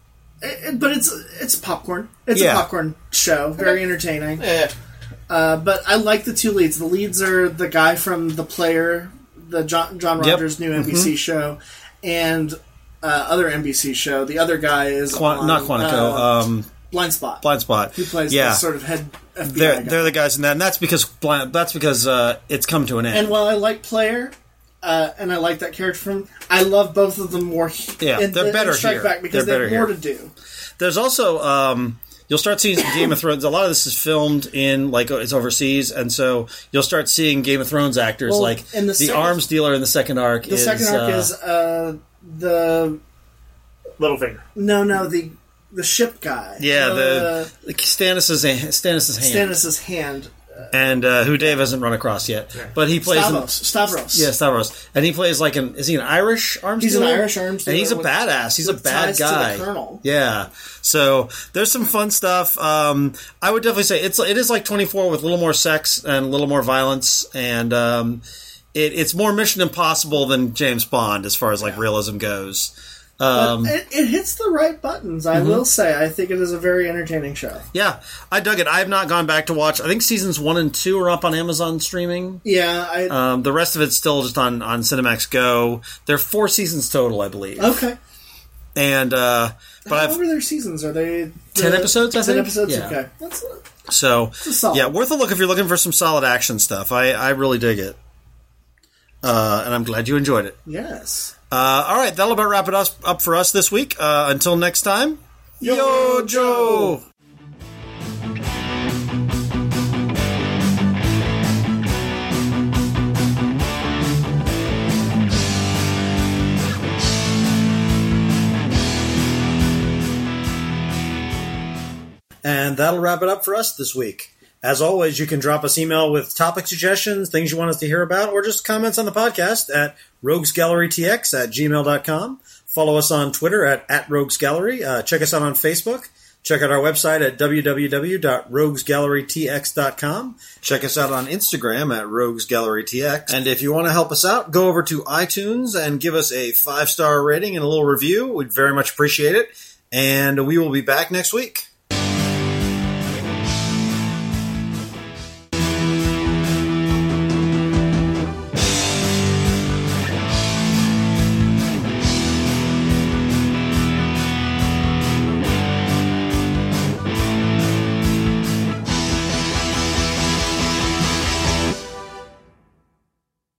It- but it's it's popcorn. It's Yeah. a popcorn show. Very entertaining. Eh. Uh, but I like the two leads. The leads are the guy from The Player, the John, John Yep. Rogers' new N B C Mm-hmm. show, and uh, other N B C show. The other guy is Quan- on, not Quantico. Uh, um, Blind Spot. Blind Spot. Who plays yeah. the sort of head F B I They're guy. they're the guys in that, and that's because blind, that's because uh, it's come to an end. And while I like Player, uh, and I like that character from, I love both of them more. Yeah, in, they're in better Strike here. Back because They're they have better more here. to do. There's also um, you'll start seeing Game of Thrones. A lot of this is filmed in like it's overseas, and so you'll start seeing Game of Thrones actors Well, like in the the, second- arms dealer in the second arc. The is, second arc uh, is uh, the Littlefinger. no, no the the ship guy. yeah uh, the, the Stannis's Stannis's hand, Stannis' hand. and uh, who Dave hasn't run across yet, but he plays. Stavros. Stavros. Yeah, Stavros, and he plays like an. Is he an Irish arms He's an dealer? Irish arms and he's a dealer with- badass. He's a with bad ties to the guy. colonel. Yeah, so there's some fun stuff. Um, I would definitely say it's it is like twenty-four with a little more sex and a little more violence, and um, it, it's more Mission Impossible than James Bond as far as like realism goes. Um, it, it hits the right buttons, I mm-hmm. will say. I think it is a very entertaining show. Yeah, I dug it. I have not gone back to watch. I think seasons one and two are up on Amazon streaming. Yeah. I, um, the rest of it's still just on, on Cinemax Go. There are four seasons total, I believe. Okay. And, uh... But How long are their seasons? Are they... The, ten episodes, I ten think? episodes? Yeah. Okay. That's a, so, that's a solid. yeah, worth a look if you're looking for some solid action stuff. I, I really dig it. Uh, and I'm glad you enjoyed it. Yes. Uh, all right, that'll about wrap it us, up for us this week. Uh, until next time, Yo, Yo Joe! And that'll wrap it up for us this week. As always, you can drop us email with topic suggestions, things you want us to hear about, or just comments on the podcast at roguesgallerytx at gmail dot com. Follow us on Twitter at, at roguesgallery. Uh, check us out on Facebook. Check out our website at w w w dot rogues gallery t x dot com. Check us out on Instagram at roguesgallerytx. And if you want to help us out, go over to iTunes and give us a five-star rating and a little review. We'd very much appreciate it. And we will be back next week.